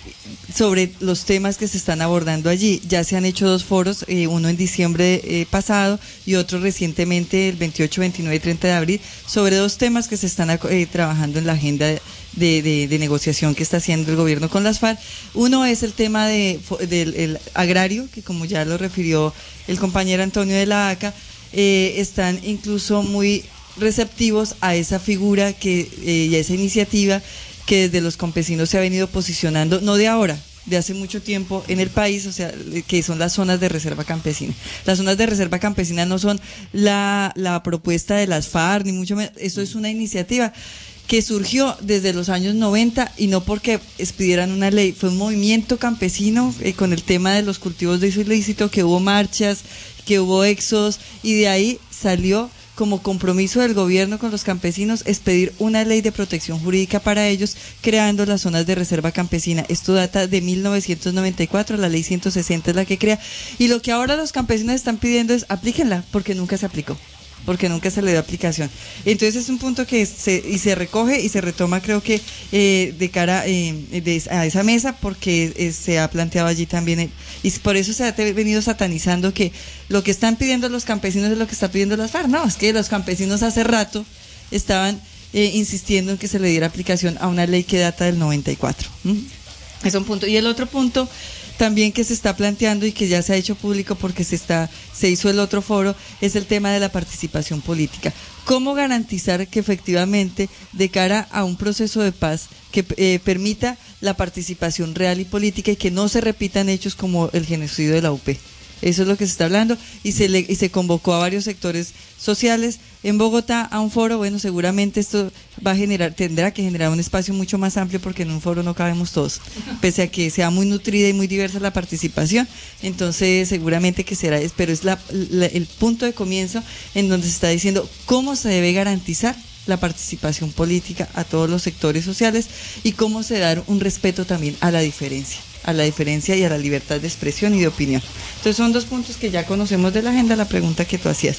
sobre los temas que se están abordando allí. Ya se han hecho dos foros, eh, uno en diciembre eh, pasado y otro recientemente el veintiocho, veintinueve y treinta de abril, sobre dos temas que se están eh, trabajando en la agenda de, de, de negociación que está haciendo el gobierno con las FARC. Uno es el tema de, del el agrario, que como ya lo refirió el compañero Antonio de la A C A, eh, están incluso muy receptivos a esa figura que eh, y a esa iniciativa que desde los campesinos se ha venido posicionando, no de ahora, de hace mucho tiempo en el país, o sea, que son las zonas de reserva campesina. Las zonas de reserva campesina no son la, la propuesta de las FARC, ni mucho menos, eso es una iniciativa que surgió desde los años noventa y no porque expidieran una ley, fue un movimiento campesino eh, con el tema de los cultivos de ilícito, que hubo marchas, que hubo éxodos, y de ahí salió como compromiso del gobierno con los campesinos es pedir una ley de protección jurídica para ellos, creando las zonas de reserva campesina. Esto data de mil novecientos noventa y cuatro, la ley ciento sesenta es la que crea, y lo que ahora los campesinos están pidiendo es aplíquenla, porque nunca se aplicó, porque nunca se le dio aplicación. Entonces es un punto que se, y se recoge y se retoma, creo que eh, de cara eh, de, a esa mesa, porque eh, se ha planteado allí también, eh, y por eso se ha venido satanizando que lo que están pidiendo los campesinos es lo que está pidiendo las FARC. No, es que los campesinos hace rato estaban eh, insistiendo en que se le diera aplicación a una ley que data del noventa y cuatro. ¿Mm? Es un punto. Y el otro punto también que se está planteando y que ya se ha hecho público porque se está se hizo el otro foro es el tema de la participación política. ¿Cómo garantizar que efectivamente de cara a un proceso de paz que eh, permita la participación real y política y que no se repitan hechos como el genocidio de la U P? Eso es lo que se está hablando, y se le, y se convocó a varios sectores sociales en Bogotá a un foro. Bueno, seguramente esto va a generar, tendrá que generar un espacio mucho más amplio, porque en un foro no cabemos todos, pese a que sea muy nutrida y muy diversa la participación. Entonces seguramente que será, pero es la, la, el punto de comienzo en donde se está diciendo cómo se debe garantizar la participación política a todos los sectores sociales y cómo se da un respeto también a la diferencia, a la diferencia y a la libertad de expresión y de opinión. Entonces son dos puntos que ya conocemos de la agenda, la pregunta que tú hacías.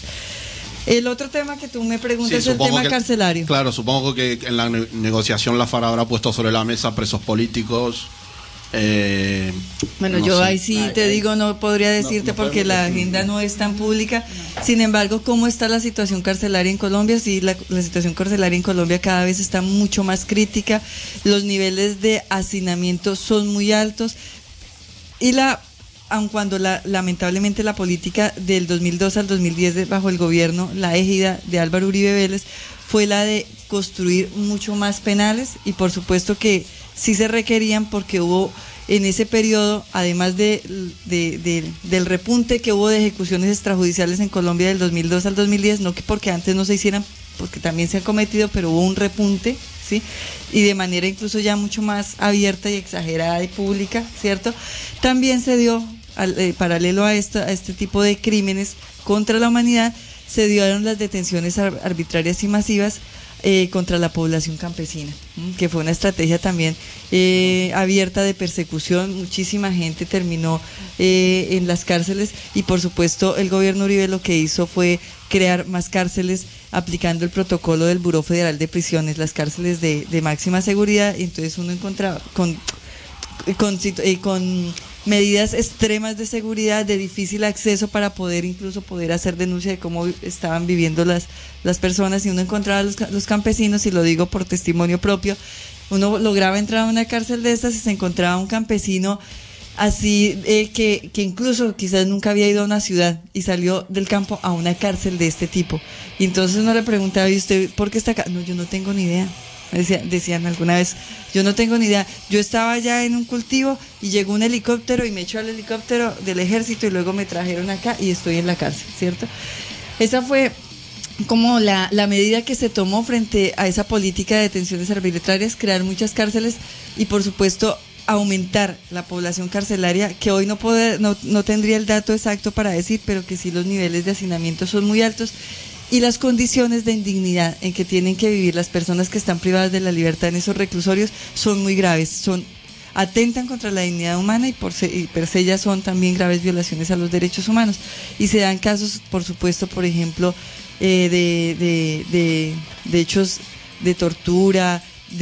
El otro tema que tú me preguntas Sí, es el tema que, carcelario. Claro, supongo que en la ne- negociación la FARC habrá puesto sobre la mesa presos políticos. Eh, Bueno, no yo sé. ahí sí Ay, te ay. digo, no podría decirte No, no porque podemos la decir. agenda no es tan pública. Sin embargo, ¿cómo está la situación carcelaria en Colombia? Sí, la, la situación carcelaria en Colombia cada vez está mucho más crítica. Los niveles de hacinamiento son muy altos. Y la, aun cuando la, lamentablemente la política del dos mil dos al dos mil diez de- bajo el gobierno, la égida de Álvaro Uribe Vélez, fue la de construir mucho más penales, y por supuesto que sí se requerían, porque hubo en ese periodo, además de, de- de- del repunte que hubo de ejecuciones extrajudiciales en Colombia del dos mil dos al dos mil diez, no que porque antes no se hicieran, porque también se han cometido, pero hubo un repunte, ¿sí? Y de manera incluso ya mucho más abierta y exagerada y pública, ¿cierto? También se dio, al, eh, paralelo a, esta, a este tipo de crímenes contra la humanidad, se dieron las detenciones ar- arbitrarias y masivas eh, contra la población campesina, ¿m? que fue una estrategia también eh, abierta de persecución. Muchísima gente terminó eh, en las cárceles, y por supuesto el gobierno Uribe lo que hizo fue crear más cárceles aplicando el protocolo del Buró Federal de Prisiones, las cárceles de, de máxima seguridad. Entonces uno encontraba con, con, situ- eh, con medidas extremas de seguridad, de difícil acceso para poder incluso poder hacer denuncia de cómo estaban viviendo las, las personas, y uno encontraba a los, los campesinos, y lo digo por testimonio propio, uno lograba entrar a una cárcel de estas y se encontraba un campesino así eh, que, que incluso quizás nunca había ido a una ciudad y salió del campo a una cárcel de este tipo, y entonces uno le preguntaba, ¿y usted por qué está acá? No, yo no tengo ni idea. Decía, decían alguna vez, yo no tengo ni idea, yo estaba allá en un cultivo y llegó un helicóptero y me echó al helicóptero del ejército y luego me trajeron acá y estoy en la cárcel, ¿cierto? Esa fue como la, la medida que se tomó frente a esa política de detenciones arbitrarias, crear muchas cárceles y por supuesto aumentar la población carcelaria, que hoy no, puede, no, no tendría el dato exacto para decir, pero que sí los niveles de hacinamiento son muy altos, y las condiciones de indignidad en que tienen que vivir las personas que están privadas de la libertad en esos reclusorios son muy graves, son atentan contra la dignidad humana, y por se, y per se ya son también graves violaciones a los derechos humanos, y se dan casos, por supuesto, por ejemplo, eh, de, de, de, de hechos de tortura,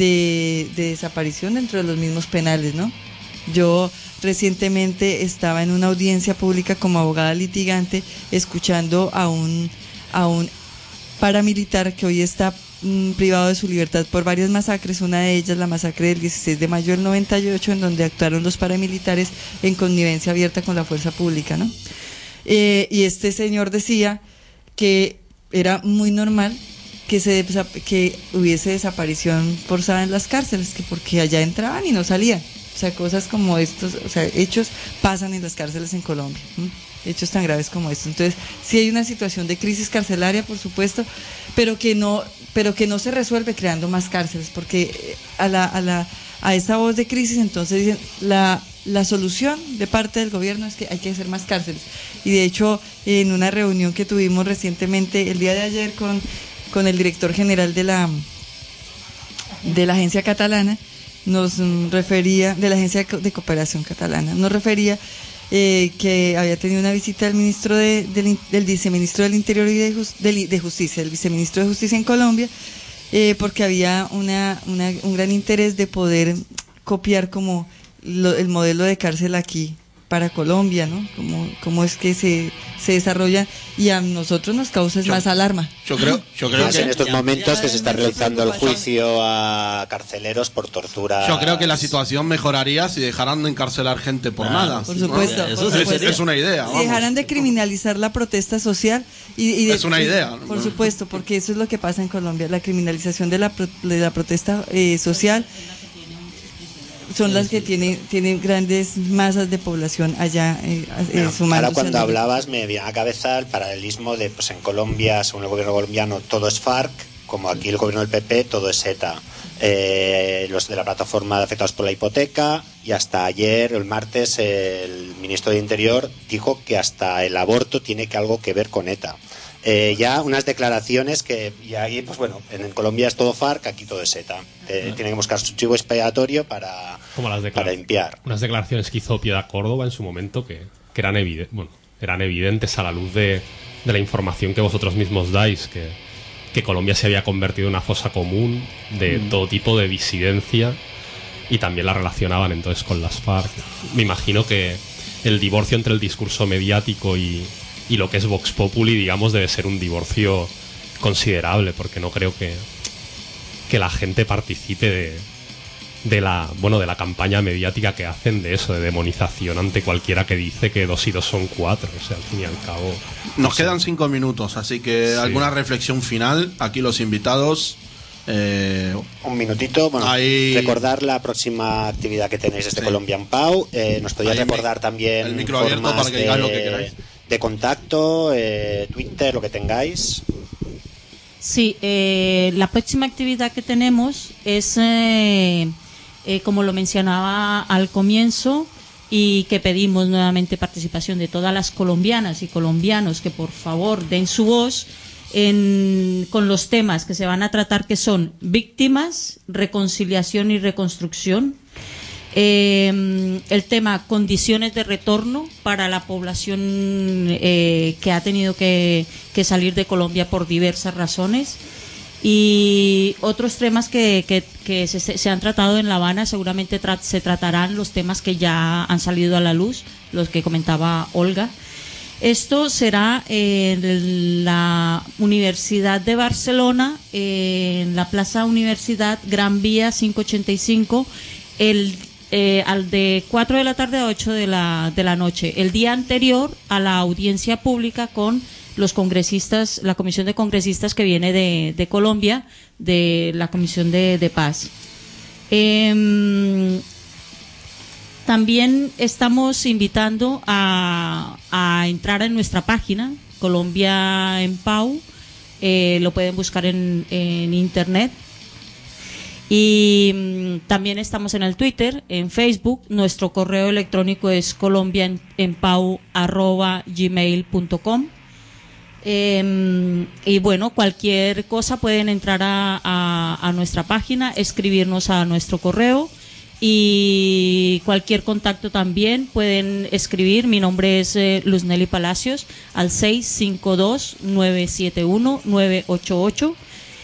de, de desaparición dentro de los mismos penales, ¿no? Yo recientemente estaba en una audiencia pública como abogada litigante escuchando a un a un paramilitar que hoy está mmm, privado de su libertad por varias masacres, una de ellas la masacre del dieciséis de mayo del noventa y ocho, en donde actuaron los paramilitares en connivencia abierta con la fuerza pública, ¿no? Eh, y este señor decía que era muy normal que se que hubiese desaparición forzada en las cárceles, que porque allá entraban y no salían, o sea, cosas como estos, o sea, hechos pasan en las cárceles en Colombia, ¿no? Hechos tan graves como estos. Entonces, sí hay una situación de crisis carcelaria, por supuesto, pero que no, pero que no se resuelve creando más cárceles, porque a la, a la, a esa voz de crisis, entonces dicen, la, la solución de parte del gobierno es que hay que hacer más cárceles. Y de hecho, en una reunión que tuvimos recientemente, el día de ayer, con, con el director general de la, de la agencia catalana, nos refería, de la agencia de cooperación catalana, nos refería Eh, que había tenido una visita del ministro de, del, del viceministro del Interior y de, Just, de, de Justicia, el viceministro de Justicia en Colombia, eh, porque había una, una, un gran interés de poder copiar como lo, el modelo de cárcel aquí para Colombia, ¿no? Cómo, cómo es que se, se desarrolla, y a nosotros nos causa yo, más alarma. Yo creo, yo creo más que en estos momentos que se está realizando el juicio a carceleros por tortura. Yo creo que la situación mejoraría si dejaran de encarcelar gente por ah, nada. Por supuesto, ¿no? por es, supuesto. Es una idea. Si dejaran de criminalizar la protesta social y, y de, es una idea. Por supuesto, porque eso es lo que pasa en Colombia, la criminalización de la, de la protesta eh, social. Son las que tienen tienen grandes masas de población allá eh, eh, bueno, ahora cuando hablabas me viene a la cabeza el paralelismo de, pues en Colombia, según el gobierno colombiano, todo es FARC, como aquí el gobierno del P P, todo es ETA. Eh, los de la plataforma de afectados por la hipoteca, y hasta ayer, el martes, el ministro de Interior dijo que hasta el aborto tiene que algo que ver con ETA. Eh, ya unas declaraciones que, y ahí, pues bueno, en Colombia es todo FARC, aquí todo es ETA. Eh, tienen que buscar su chivo expiatorio para, Como las para limpiar. Unas declaraciones que hizo Piedad Córdoba en su momento que, que eran, evidentes, bueno, eran evidentes a la luz de, de la información que vosotros mismos dais, que, que Colombia se había convertido en una fosa común de mm. todo tipo de disidencia, y también la relacionaban entonces con las FARC. Me imagino que el divorcio entre el discurso mediático y y lo que es Vox Populi, digamos, debe ser un divorcio considerable, porque no creo que, que la gente participe de, de la bueno de la campaña mediática que hacen de eso, de demonización ante cualquiera que dice que dos y dos son cuatro. O sea, al fin y al cabo... Nos quedan cinco minutos, así que sí. ¿Alguna reflexión final? Aquí los invitados... Eh, un minutito, bueno, ahí... recordar la próxima actividad que tenéis desde sí. Colombian Pau. Eh, nos podíais recordar también el micro abierto para que digáis lo que queráis. De contacto, eh, Twitter, lo que tengáis. Sí, eh, la próxima actividad que tenemos es, eh, eh, como lo mencionaba al comienzo, y que pedimos nuevamente participación de todas las colombianas y colombianos que por favor den su voz en, con los temas que se van a tratar, que son víctimas, reconciliación y reconstrucción. Eh, el tema condiciones de retorno para la población eh, que ha tenido que, que salir de Colombia por diversas razones, Y otros temas que, que, que se, se han tratado en La Habana seguramente tra- se tratarán los temas que ya han salido a la luz, los que comentaba Olga. Esto será en la Universidad de Barcelona, en la Plaza Universidad Gran Vía quinientos ochenta y cinco, el, eh, al de cuatro de la tarde a ocho de la, de la noche, el día anterior a la audiencia pública con los congresistas, la comisión de congresistas que viene de, de Colombia, de la Comisión de, de Paz. Eh, también estamos invitando a, a entrar en nuestra página, Colombia en Pau, eh, lo pueden buscar en, en internet. Y mm, también estamos en el Twitter, en Facebook, nuestro correo electrónico es colombiaenpau arroba gmail punto com. Eh, y bueno, cualquier cosa pueden entrar a, a, a nuestra página, escribirnos a nuestro correo y cualquier contacto también pueden escribir. Mi nombre es eh, Luz Nelly Palacios al seis cinco dos, nueve siete uno, nueve ocho ocho.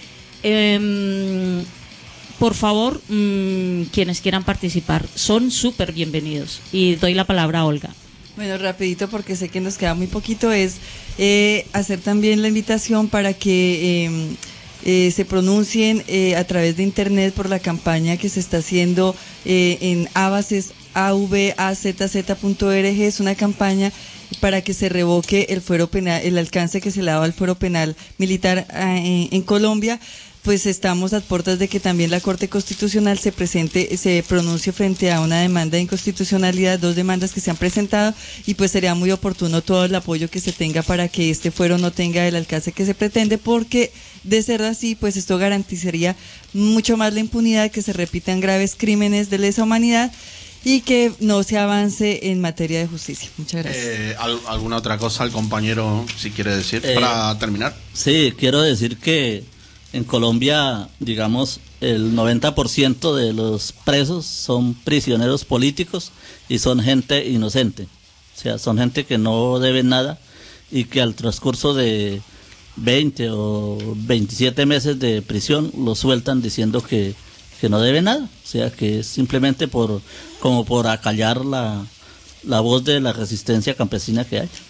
Eh, por favor, mmm, quienes quieran participar son súper bienvenidos y doy la palabra a Olga. Bueno, rapidito porque sé que nos queda muy poquito, es eh, hacer también la invitación para que eh, eh, se pronuncien eh, a través de internet por la campaña que se está haciendo eh, en avaces a v a z z punto org. Es una campaña para que se revoque el fuero penal, el alcance que se le daba al fuero penal militar eh, en Colombia. Pues estamos a puertas de que también la Corte Constitucional se presente, se pronuncie frente a una demanda de inconstitucionalidad, dos demandas que se han presentado, y pues sería muy oportuno todo el apoyo que se tenga para que este fuero no tenga el alcance que se pretende, porque de ser así, pues esto garantizaría mucho más la impunidad, que se repitan graves crímenes de lesa humanidad y que no se avance en materia de justicia. Muchas gracias. Eh, ¿Alguna otra cosa el compañero, si quiere decir, Eh, para terminar? Sí, quiero decir que en Colombia, digamos, el noventa por ciento de los presos son prisioneros políticos y son gente inocente. O sea, son gente que no debe nada y que al transcurso de veinte o veintisiete meses de prisión lo sueltan diciendo que, que no debe nada. O sea, que es simplemente por como por acallar la, la voz de la resistencia campesina que hay.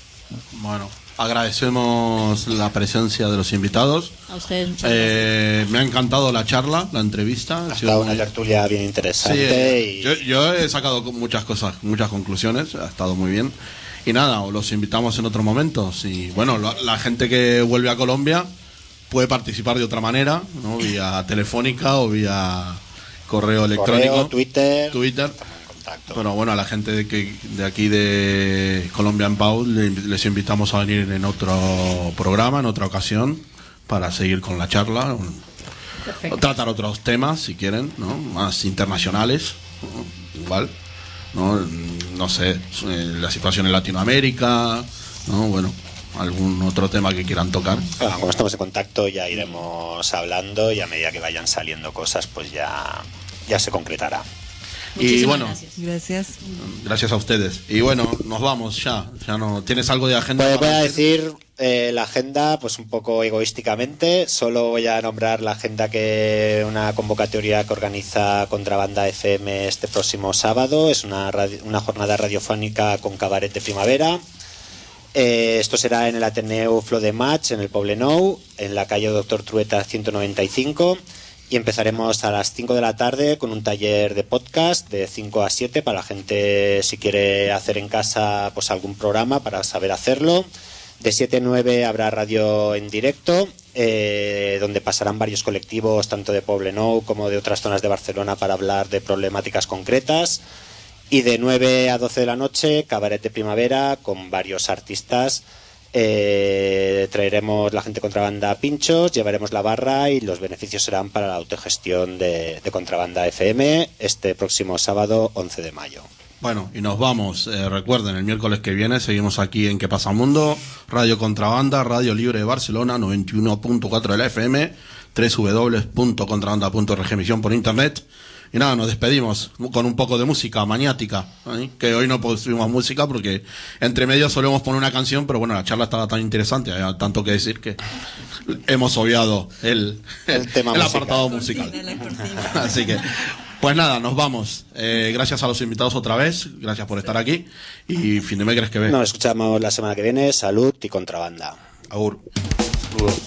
Bueno, agradecemos la presencia de los invitados. A ustedes muchas Eh, me ha encantado la charla, la entrevista. Ha Ha sido estado una muy- tertulia bien Sí, interesante. eh, y yo, yo he sacado muchas cosas, muchas conclusiones, ha estado muy bien. Y nada, los invitamos en otro momento. Y bueno, la, la gente que vuelve a Colombia puede participar de otra manera, ¿no? Vía telefónica o vía correo electrónico, correo, Twitter, Twitter. estamos en contacto. Pero bueno, a la gente de, que, de aquí de Colombia en Pau le- les invitamos a venir en otro programa, en otra ocasión, para seguir con la charla, Perfecto. tratar otros temas si quieren, ¿no? Más internacionales, ¿no? Igual, ¿no? No sé, eh, la situación en Latinoamérica, ¿no? Bueno, algún otro tema que quieran tocar. Bueno, como estamos en contacto ya iremos hablando y a medida que vayan saliendo cosas pues ya, ya se concretará. Y Muchísimas bueno, gracias. Gracias. gracias a ustedes. Y bueno, nos vamos ya. Ya no. ¿Tienes algo de agenda? Pues voy para a decir? decir eh, la agenda, pues un poco egoísticamente. Solo voy a nombrar la agenda que una convocatoria que organiza Contrabanda F M este próximo sábado. Es una, radio- una jornada radiofónica con cabaret de primavera. Eh, esto será en el Ateneu Flor de Maig, en el Poblenou, en la calle Doctor Trueta ciento noventa y cinco. Y empezaremos a las cinco de la tarde con un taller de podcast de cinco a siete para la gente, si quiere hacer en casa pues algún programa para saber hacerlo. De siete a nueve habrá radio en directo, eh, donde pasarán varios colectivos, tanto de Poblenou como de otras zonas de Barcelona, para hablar de problemáticas concretas. Y de nueve a doce de la noche, cabaret de primavera con varios artistas. Eh, traeremos la gente Contrabanda pinchos, llevaremos la barra y los beneficios serán para la autogestión de, de Contrabanda F M este próximo sábado once de mayo. Bueno, y nos vamos. Eh, recuerden, el miércoles que viene seguimos aquí en ¿Qué pasa mundo? Radio Contrabanda, Radio Libre de Barcelona, noventa y uno punto cuatro de la F M, doble u doble u doble u punto contrabanda punto org, emisión por internet. Y nada, nos despedimos con un poco de música maniática, ¿eh? Que hoy no pusimos música porque entre medio solemos poner una canción, pero bueno, la charla estaba tan interesante, hay tanto que decir que hemos obviado el, el, El tema el musical. apartado musical. Así que, pues nada, nos vamos. Eh, gracias a los invitados otra vez, gracias por estar aquí y fin de mes crees que ve. Nos escuchamos la semana que viene. Salud y contrabanda. Agur. Saludos.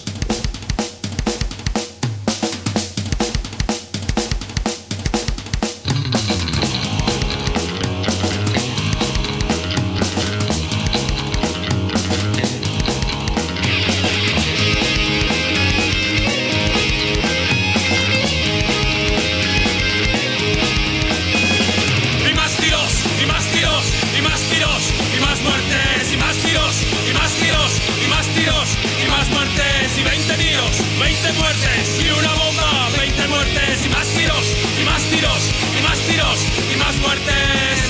Y más tiros, y más tiros, y más tiros, y más muertes, y más tiros, y más tiros, y más tiros, y más muertes, y veinte tiros, veinte muertes, y una bomba, veinte muertes, y más tiros, y más tiros, y más tiros, y más muertes.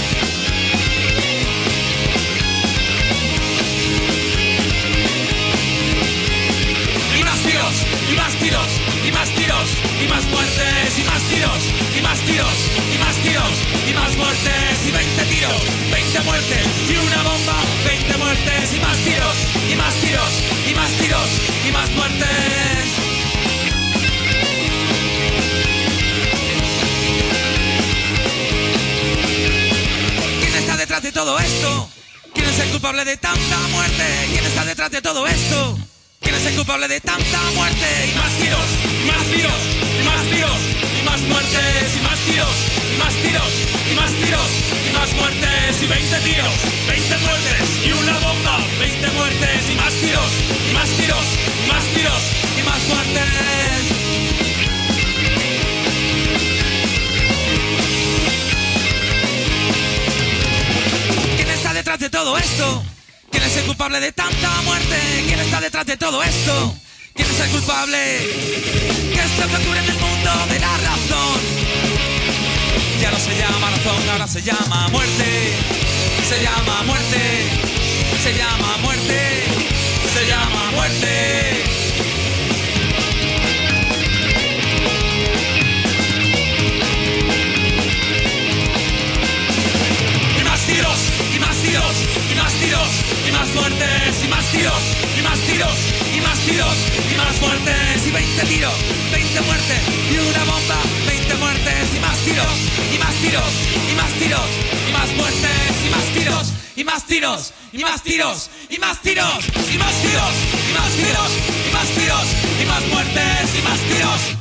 Y más tiros, y más tiros, y más tiros, y más muertes, y más tiros, y más tiros, y más tiros, y más muertes, y veinte tiros, veinte muertes, y una bomba, veinte muertes, y más tiros, y más tiros, y más tiros, y más muertes. ¿Quién está detrás de todo esto? ¿Quién es el culpable de tanta muerte? ¿Quién está detrás de todo esto? ¿Quién es el culpable de tanta muerte? Y más tiros, y más tiros, y más tiros, y más muertes, y más tiros, y más tiros, y más tiros, y más muertes, y veinte tiros, veinte muertes, y una bomba, veinte muertes, y más tiros, y más tiros, y más tiros, y más muertes. ¿Quién está detrás de todo esto? ¿Quién es el culpable de tanta muerte? ¿Quién está detrás de todo esto? ¿Quién es el culpable? ¿Qué es lo que ocurre en el mundo de la razón? Ya no se llama razón, ahora se llama muerte. Se llama muerte. Se llama muerte. Se llama muerte. Y más tiros, y más tiros, y más tiros, y más muertes, y más tiros, y más tiros, y más tiros, y más muertes, y veinte tiros, veinte muertes, y una bomba, veinte muertes, y más tiros, y más tiros, y más tiros, y más muertes, y más tiros, y más tiros, y más tiros, y más tiros, y más tiros, y más tiros, y más tiros, y más muertes, y más tiros.